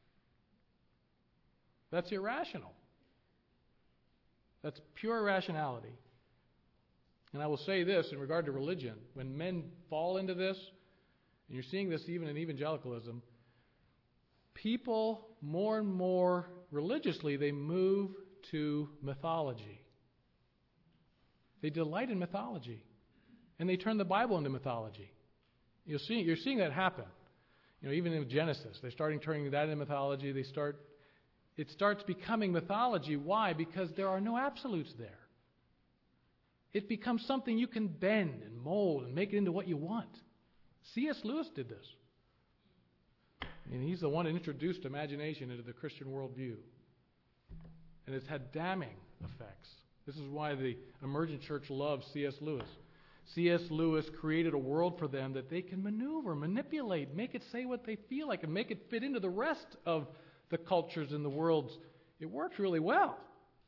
That's irrational. That's pure irrationality. And I will say this in regard to religion. When men fall into this, and you're seeing this even in evangelicalism, people more and more religiously, they move to mythology. They delight in mythology. And they turn the Bible into mythology. You'll see, you're seeing that happen. You know, even in Genesis, they're starting turning that into mythology. They start, it starts becoming mythology. Why? Because there are no absolutes there. It becomes something you can bend and mold and make it into what you want. C S Lewis did this. And he's the one that introduced imagination into the Christian worldview. And it's had damning effects. This is why the emergent church loves C S Lewis. C S Lewis created a world for them that they can maneuver, manipulate, make it say what they feel like, and make it fit into the rest of the cultures and the worlds. It works really well.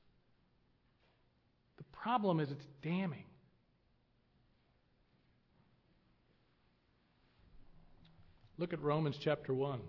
The problem is it's damning. Look at Romans chapter one.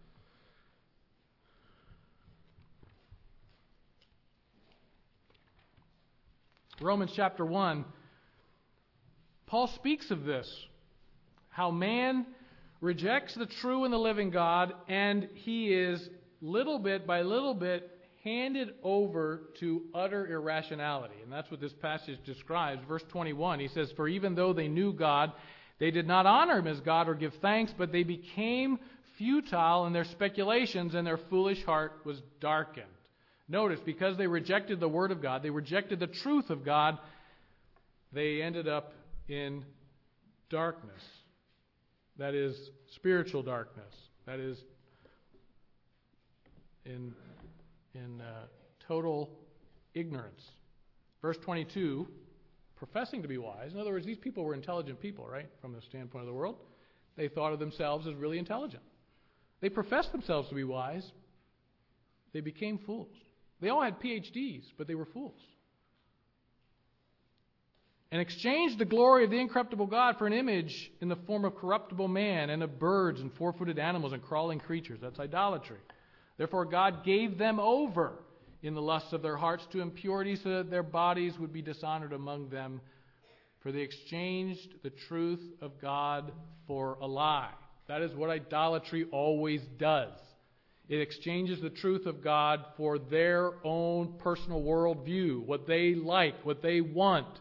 Romans chapter one, Paul speaks of this, how man rejects the true and the living God, and he is little bit by little bit handed over to utter irrationality. And that's what this passage describes. Verse twenty-one, he says, "For even though they knew God, they did not honor him as God or give thanks, but they became futile in their speculations, and their foolish heart was darkened." Notice, because they rejected the Word of God, they rejected the truth of God, they ended up in darkness. That is spiritual darkness. That is in, in uh, total ignorance. Verse twenty-two, professing to be wise. In other words, these people were intelligent people, right? From the standpoint of the world. They thought of themselves as really intelligent. They professed themselves to be wise. They became fools. They all had P H Ds, but they were fools. And exchanged the glory of the incorruptible God for an image in the form of corruptible man and of birds and four-footed animals and crawling creatures. That's idolatry. Therefore God gave them over in the lusts of their hearts to impurity, so that their bodies would be dishonored among them. For they exchanged the truth of God for a lie. That is what idolatry always does. It exchanges the truth of God for their own personal worldview, what they like, what they want.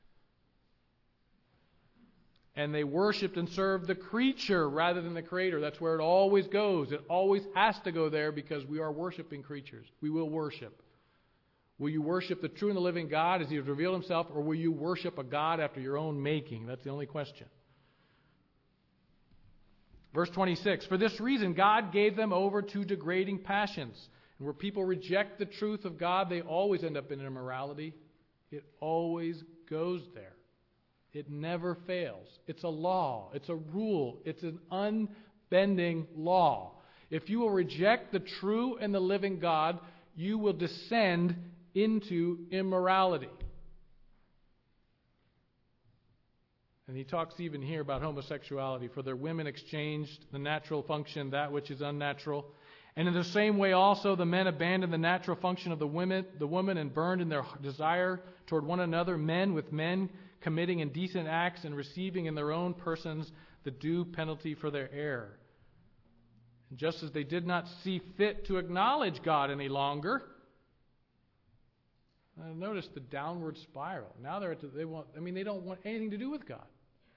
And they worshipped and served the creature rather than the Creator. That's where it always goes. It always has to go there because we are worshiping creatures. We will worship. Will you worship the true and the living God as He has revealed Himself, or will you worship a God after your own making? That's the only question. Verse twenty-six, for this reason God gave them over to degrading passions. And where people reject the truth of God, they always end up in immorality. It always goes there. It never fails. It's a law. It's a rule. It's an unbending law. If you will reject the true and the living God, you will descend into immorality. And he talks even here about homosexuality. For their women exchanged the natural function, that which is unnatural. And in the same way also the men abandoned the natural function of the women, the woman, and burned in their desire toward one another, men with men, committing indecent acts and receiving in their own persons the due penalty for their error. And just as they did not see fit to acknowledge God any longer, uh, notice the downward spiral. Now they're at the, they want. I mean, they don't want anything to do with God.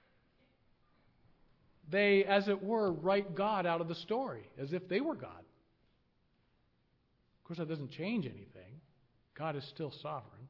They, as it were, write God out of the story as if they were God. Of course, that doesn't change anything. God is still sovereign.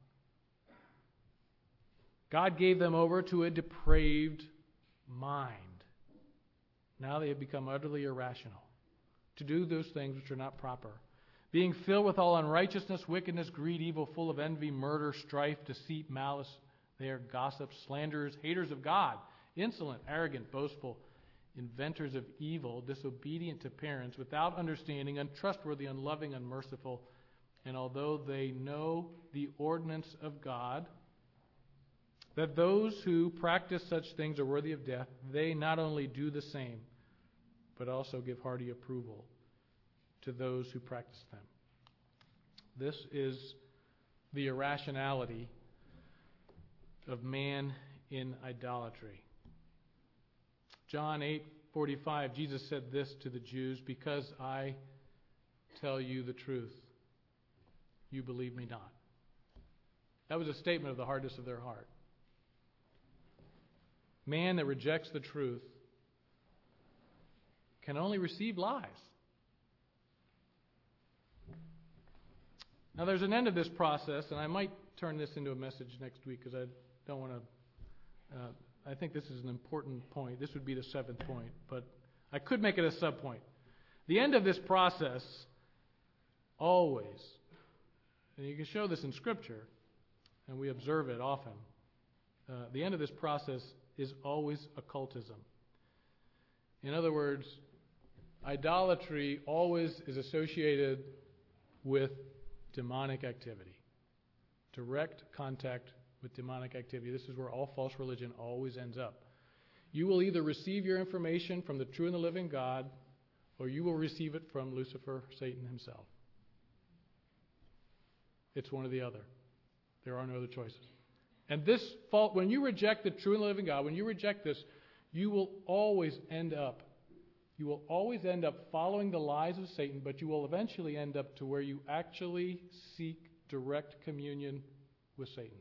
God gave them over to a depraved mind. Now they have become utterly irrational to do those things which are not proper. Being filled with all unrighteousness, wickedness, greed, evil, full of envy, murder, strife, deceit, malice. They are gossips, slanderers, haters of God, insolent, arrogant, boastful, inventors of evil, disobedient to parents, without understanding, untrustworthy, unloving, unmerciful. And although they know the ordinance of God, that those who practice such things are worthy of death, they not only do the same, but also give hearty approval to those who practice them. This is the irrationality of man in idolatry. John eight forty-five, Jesus said this to the Jews, because I tell you the truth, you believe me not. That was a statement of the hardness of their heart. Man that rejects the truth can only receive lies. Now there's an end of this process, and I might turn this into a message next week because I don't want to... Uh, I think this is an important point. This would be the seventh point, but I could make it a sub-point. The end of this process always, and you can show this in Scripture, and we observe it often, uh, the end of this process is always occultism. In other words, idolatry always is associated with demonic activity. Direct contact with demonic activity. This is where all false religion always ends up. You will either receive your information from the true and the living God, or you will receive it from Lucifer, Satan himself. It's one or the other. There are no other choices. And this fault, when you reject the true and the living God, when you reject this, you will always end up, you will always end up following the lies of Satan, but you will eventually end up to where you actually seek direct communion with Satan.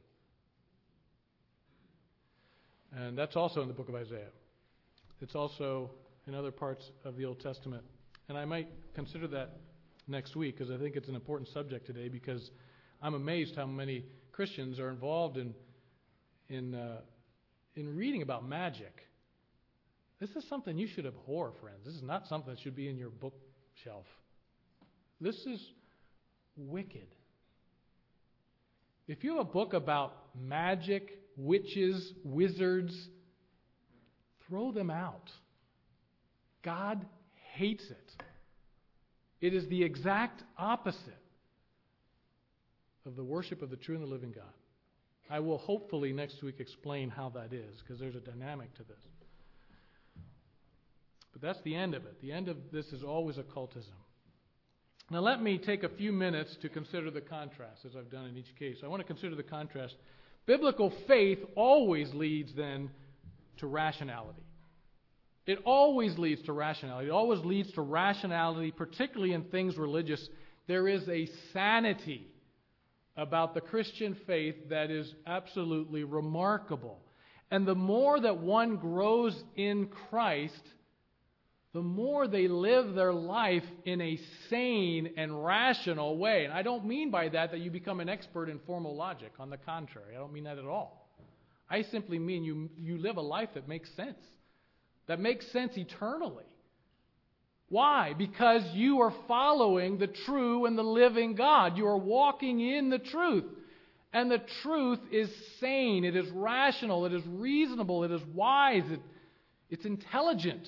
And that's also in the book of Isaiah. It's also in other parts of the Old Testament. And I might consider that next week because I think it's an important subject today, because I'm amazed how many Christians are involved in in uh, in reading about magic. This is something you should abhor, friends. This is not something that should be in your bookshelf. This is wicked. If you have a book about magic, witches, wizards, throw them out. God hates it. It is the exact opposite of the worship of the true and the living God. I will hopefully next week explain how that is, because there's a dynamic to this. But that's the end of it. The end of this is always occultism. Now let me take a few minutes to consider the contrast, as I've done in each case. I want to consider the contrast. Biblical faith always leads then to rationality. It always leads to rationality. It always leads to rationality, particularly in things religious. There is a sanity about the Christian faith that is absolutely remarkable. And the more that one grows in Christ, the more they live their life in a sane and rational way. And I don't mean by that that you become an expert in formal logic. On the contrary, I don't mean that at all. I simply mean you, you live a life that makes sense, that makes sense eternally. Why? Because you are following the true and the living God. You are walking in the truth. And the truth is sane, it is rational, it is reasonable, it is wise, it, it's intelligent.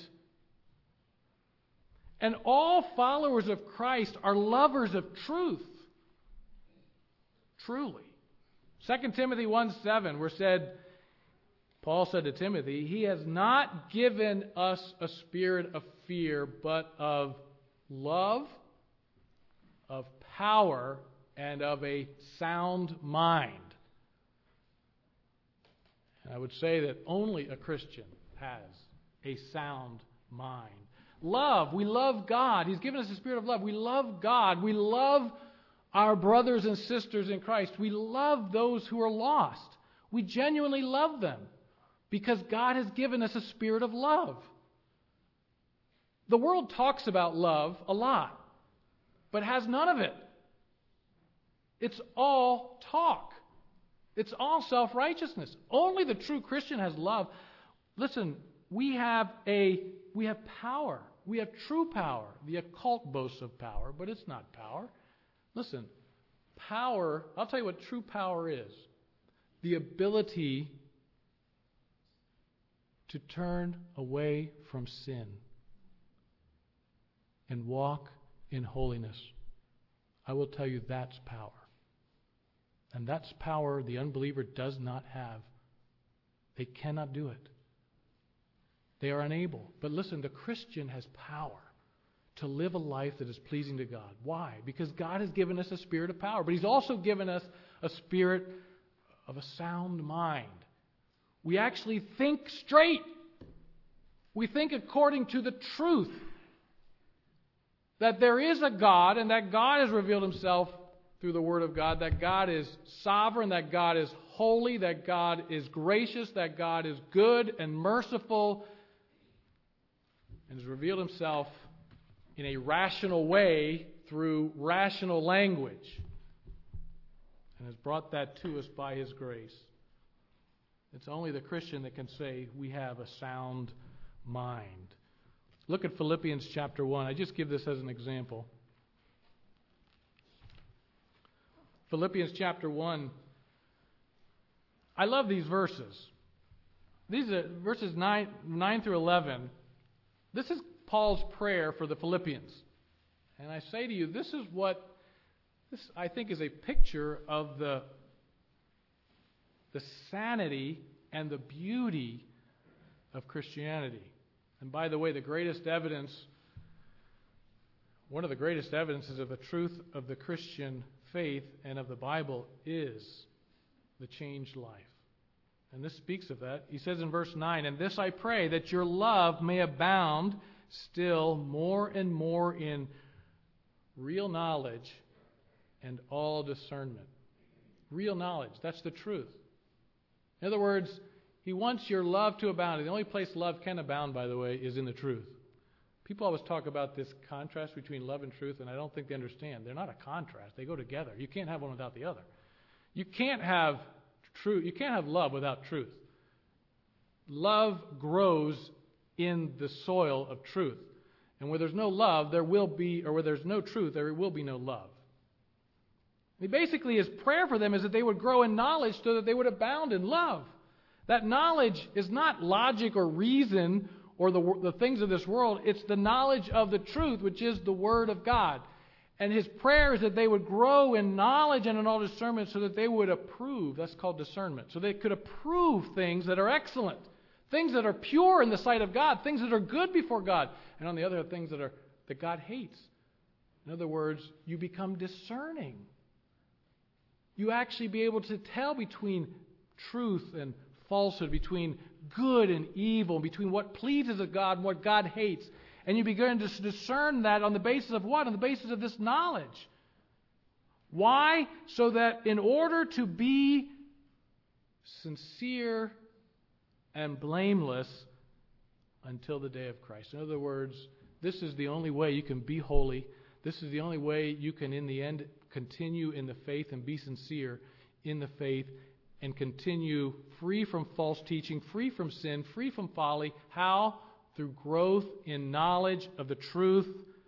And all followers of Christ are lovers of truth. Truly. Second Timothy one seven, where said, Paul said to Timothy, He has not given us a spirit of fear, but of love, of power, and of a sound mind. And I would say that only a Christian has a sound mind. Love. We love God. He's given us a spirit of love. We love God. We love our brothers and sisters in Christ. We love those who are lost. We genuinely love them because God has given us a spirit of love. The world talks about love a lot, but has none of it. It's all talk. It's all self-righteousness. Only the true Christian has love. Listen, we have a we have power. We have true power. The occult boasts of power, but it's not power. Listen, power, I'll tell you what true power is. The ability to turn away from sin and walk in holiness. I will tell you that's power. And that's power the unbeliever does not have. They cannot do it. They are unable. But listen, the Christian has power to live a life that is pleasing to God. Why? Because God has given us a spirit of power, but He's also given us a spirit of a sound mind. We actually think straight. We think according to the truth. That there is a God, and that God has revealed Himself through the Word of God, that God is sovereign, that God is holy, that God is gracious, that God is good and merciful, and has revealed Himself in a rational way through rational language, and has brought that to us by His grace. It's only the Christian that can say we have a sound mind. Look at Philippians chapter one. I just give this as an example. Philippians chapter one. I love these verses. These are verses nine, nine through eleven. This is Paul's prayer for the Philippians. And I say to you, this is what this I think is a picture of the, the sanity and the beauty of Christianity. And by the way, the greatest evidence, one of the greatest evidences of the truth of the Christian faith and of the Bible is the changed life. And this speaks of that. He says in verse nine, "And this I pray, that your love may abound still more and more in real knowledge and all discernment." Real knowledge, that's the truth. In other words, He wants your love to abound. And the only place love can abound, by the way, is in the truth. People always talk about this contrast between love and truth, and I don't think they understand. They're not a contrast. They go together. You can't have one without the other. You can't have truth. You can't have love without truth. Love grows in the soil of truth. And where there's no love, there will be, or where there's no truth, there will be no love. And basically, his prayer for them is that they would grow in knowledge so that they would abound in love. That knowledge is not logic or reason or the, the things of this world. It's the knowledge of the truth, which is the Word of God. And his prayer is that they would grow in knowledge and in all discernment so that they would approve. That's called discernment. So they could approve things that are excellent, things that are pure in the sight of God, things that are good before God. And on the other hand, things that are that God hates. In other words, you become discerning. You actually be able to tell between truth and falsehood, between good and evil, between what pleases of God and what God hates. And you begin to discern that on the basis of what? On the basis of this knowledge. Why? So that in order to be sincere and blameless until the day of Christ. In other words, this is the only way you can be holy. This is the only way you can, in the end, continue in the faith and be sincere in the faith and continue free from false teaching, free from sin, free from folly. How? Through growth in knowledge of the truth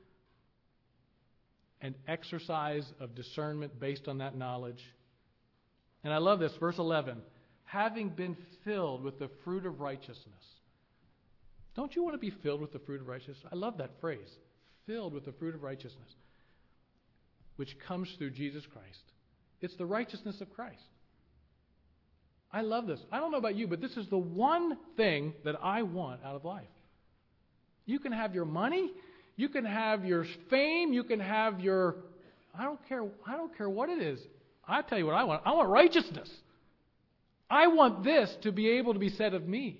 and exercise of discernment based on that knowledge. And I love this, verse eleven. Having been filled with the fruit of righteousness. Don't you want to be filled with the fruit of righteousness? I love that phrase. Filled with the fruit of righteousness, which comes through Jesus Christ. It's the righteousness of Christ. I love this. I don't know about you, but this is the one thing that I want out of life. You can have your money, you can have your fame, you can have your I don't care I don't care what it is. I tell you what I want. I want righteousness. I want this to be able to be said of me.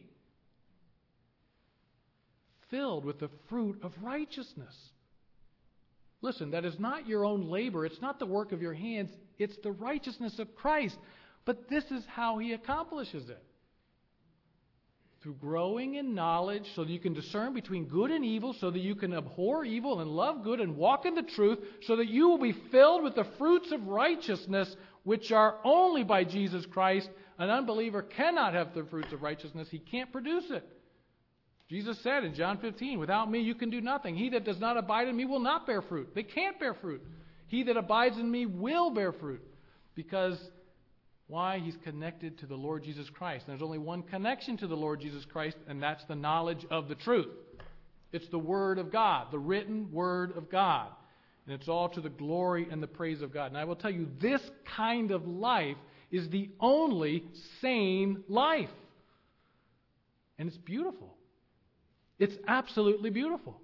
Filled with the fruit of righteousness. Listen, that is not your own labor. It's not the work of your hands. It's the righteousness of Christ. But this is how He accomplishes it. Through growing in knowledge so that you can discern between good and evil, so that you can abhor evil and love good and walk in the truth, so that you will be filled with the fruits of righteousness, which are only by Jesus Christ. An unbeliever cannot have the fruits of righteousness. He can't produce it. Jesus said in John fifteen, without me you can do nothing. He that does not abide in me will not bear fruit. They can't bear fruit. He that abides in me will bear fruit. Because, why? He's connected to the Lord Jesus Christ. And there's only one connection to the Lord Jesus Christ, and that's the knowledge of the truth. It's the Word of God, the written Word of God. And it's all to the glory and the praise of God. And I will tell you, this kind of life is the only sane life. And it's beautiful. It's absolutely beautiful.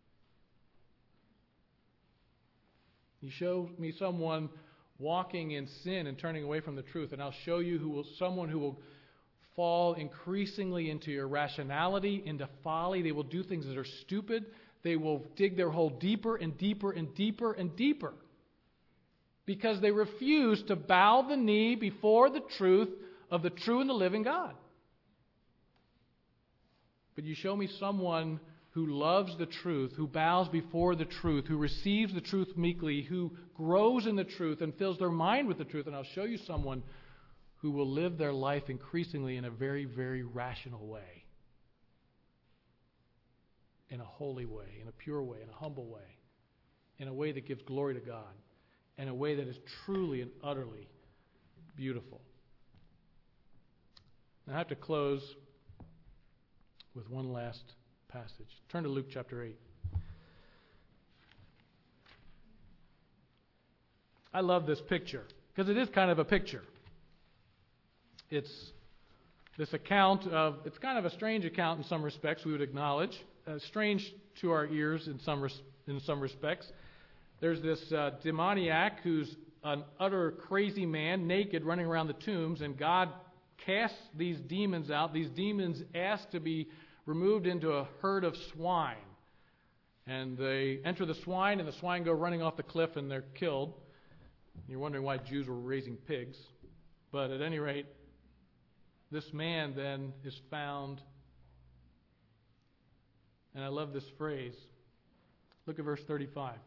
You show me someone walking in sin and turning away from the truth, and I'll show you who will someone who will fall increasingly into irrationality, into folly. They will do things that are stupid. They will dig their hole deeper and deeper and deeper and deeper because they refuse to bow the knee before the truth of the true and the living God. But you show me someone who loves the truth, who bows before the truth, who receives the truth meekly, who grows in the truth and fills their mind with the truth, and I'll show you someone who will live their life increasingly in a very, very rational way, in a holy way, in a pure way, in a humble way, in a way that gives glory to God, in a way that is truly and utterly beautiful. Now I have to close with one last passage. Turn to Luke chapter eight. I love this picture because it is kind of a picture. It's this account of, it's kind of a strange account in some respects, we would acknowledge. Uh, strange to our ears in some res- in some respects. There's this uh, demoniac who's an utter crazy man, naked, running around the tombs, and God casts these demons out. These demons ask to be removed into a herd of swine. And they enter the swine, and the swine go running off the cliff, and they're killed. You're wondering why Jews were raising pigs. But at any rate, this man then is found. And I love this phrase. Look at verse thirty-five.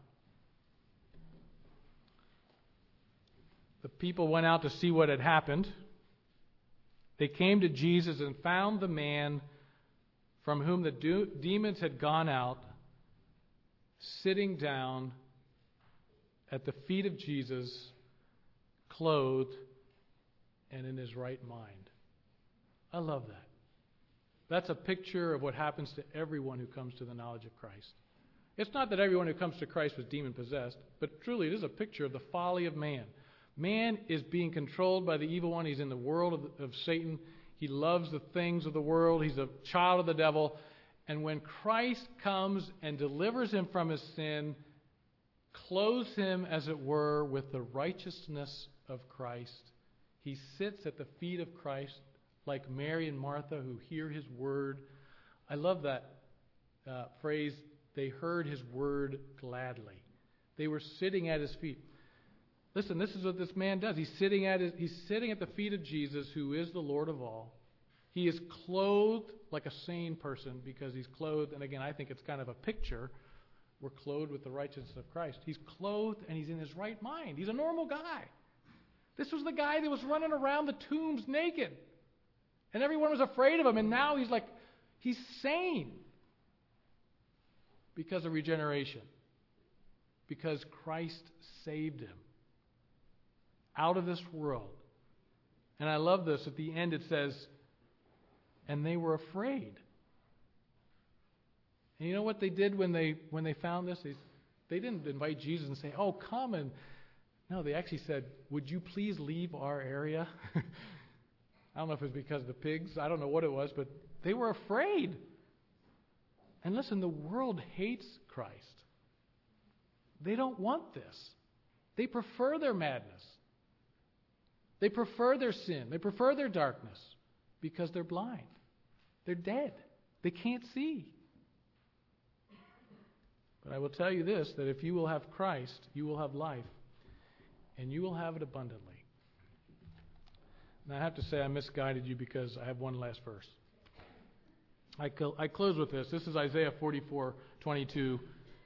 The people went out to see what had happened. They came to Jesus and found the man from whom the de- demons had gone out, sitting down at the feet of Jesus, clothed and in his right mind. I love that. That's a picture of what happens to everyone who comes to the knowledge of Christ. It's not that everyone who comes to Christ was demon-possessed, but truly it is a picture of the folly of man. Man is being controlled by the evil one. He's in the world of, of Satan. He loves the things of the world. He's a child of the devil. And when Christ comes and delivers him from his sin, clothes him, as it were, with the righteousness of Christ, he sits at the feet of Christ like Mary and Martha who hear his word. I love that uh, phrase, they heard his word gladly. They were sitting at his feet. Listen, this is what this man does. He's sitting at his, he's sitting at the feet of Jesus, who is the Lord of all. He is clothed like a sane person because he's clothed, and again, I think it's kind of a picture. We're clothed with the righteousness of Christ. He's clothed and he's in his right mind. He's a normal guy. This was the guy that was running around the tombs naked. And everyone was afraid of him, and now he's like, he's sane. Because of regeneration. Because Christ saved him. Out of this world. And I love this. At the end it says, and they were afraid. And you know what they did when they when they found this? They, they didn't invite Jesus and say, oh, come and... No, they actually said, would you please leave our area? I don't know if it was because of the pigs. I don't know what it was, but they were afraid. And listen, the world hates Christ. They don't want this. They prefer their madness. They prefer their sin. They prefer their darkness because they're blind. They're dead. They can't see. But I will tell you this, that if you will have Christ, you will have life. And you will have it abundantly. Now I have to say I misguided you because I have one last verse. I, cl- I close with this. This is Isaiah forty-four twenty-two.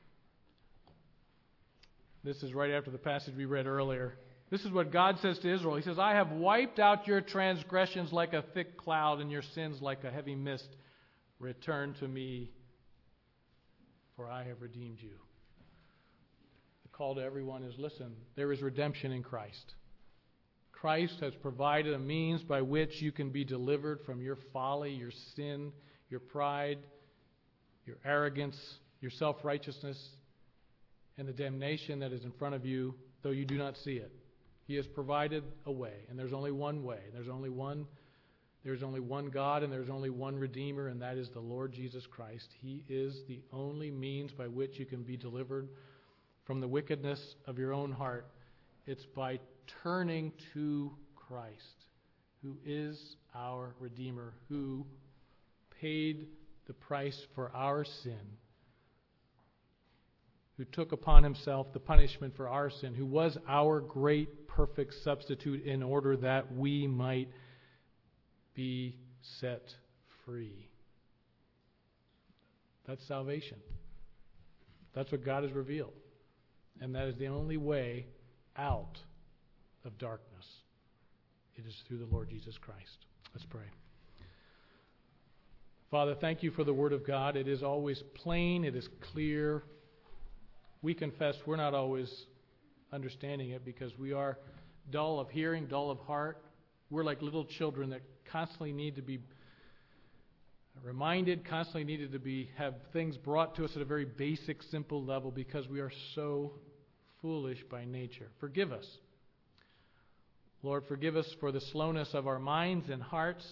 This is right after the passage we read earlier. This is what God says to Israel. He says, I have wiped out your transgressions like a thick cloud and your sins like a heavy mist. Return to me, for I have redeemed you. The call to everyone is, listen, there is redemption in Christ. Christ has provided a means by which you can be delivered from your folly, your sin, your pride, your arrogance, your self-righteousness, and the damnation that is in front of you, though you do not see it. He has provided a way, and there's only one way. There's only one, there's only one God, and there's only one Redeemer, and that is the Lord Jesus Christ. He is the only means by which you can be delivered from the wickedness of your own heart. It's by turning to Christ, who is our Redeemer, who paid the price for our sin, who took upon himself the punishment for our sin, who was our great perfect substitute in order that we might be set free. That's salvation. That's what God has revealed. And that is the only way out of darkness. It is through the Lord Jesus Christ. Let's pray. Father, thank you for the Word of God. It is always plain. It is clear. We confess we're not always understanding it because we are dull of hearing, dull of heart. We're like little children that constantly need to be reminded, constantly needed to be have things brought to us at a very basic, simple level because we are so foolish by nature. Forgive us. Lord, forgive us for the slowness of our minds and hearts.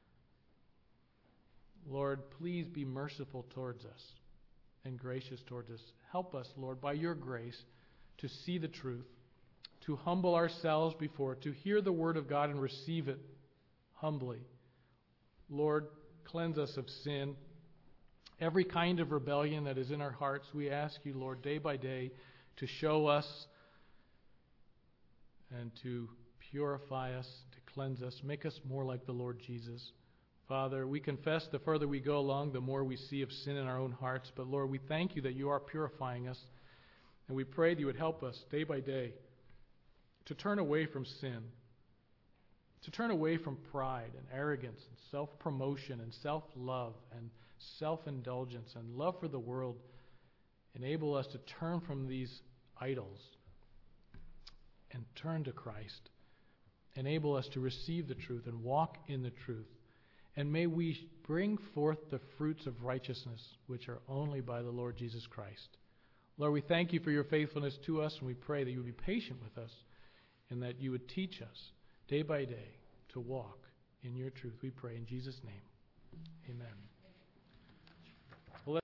Lord, please be merciful towards us and gracious towards us. Help us, Lord, by your grace to see the truth, to humble ourselves before it, to hear the word of God and receive it humbly. Lord, cleanse us of sin. Every kind of rebellion that is in our hearts, we ask you, Lord, day by day, to show us and to purify us, to cleanse us, make us more like the Lord Jesus. Father, we confess the further we go along, the more we see of sin in our own hearts. But Lord, we thank you that you are purifying us. And we pray that you would help us day by day to turn away from sin, to turn away from pride and arrogance and self-promotion and self-love and self-indulgence and love for the world. Enable us to turn from these idols and turn to Christ. Enable us to receive the truth and walk in the truth. And may we bring forth the fruits of righteousness, which are only by the Lord Jesus Christ. Lord, we thank you for your faithfulness to us, and we pray that you would be patient with us and that you would teach us day by day to walk in your truth. We pray in Jesus' name. Amen.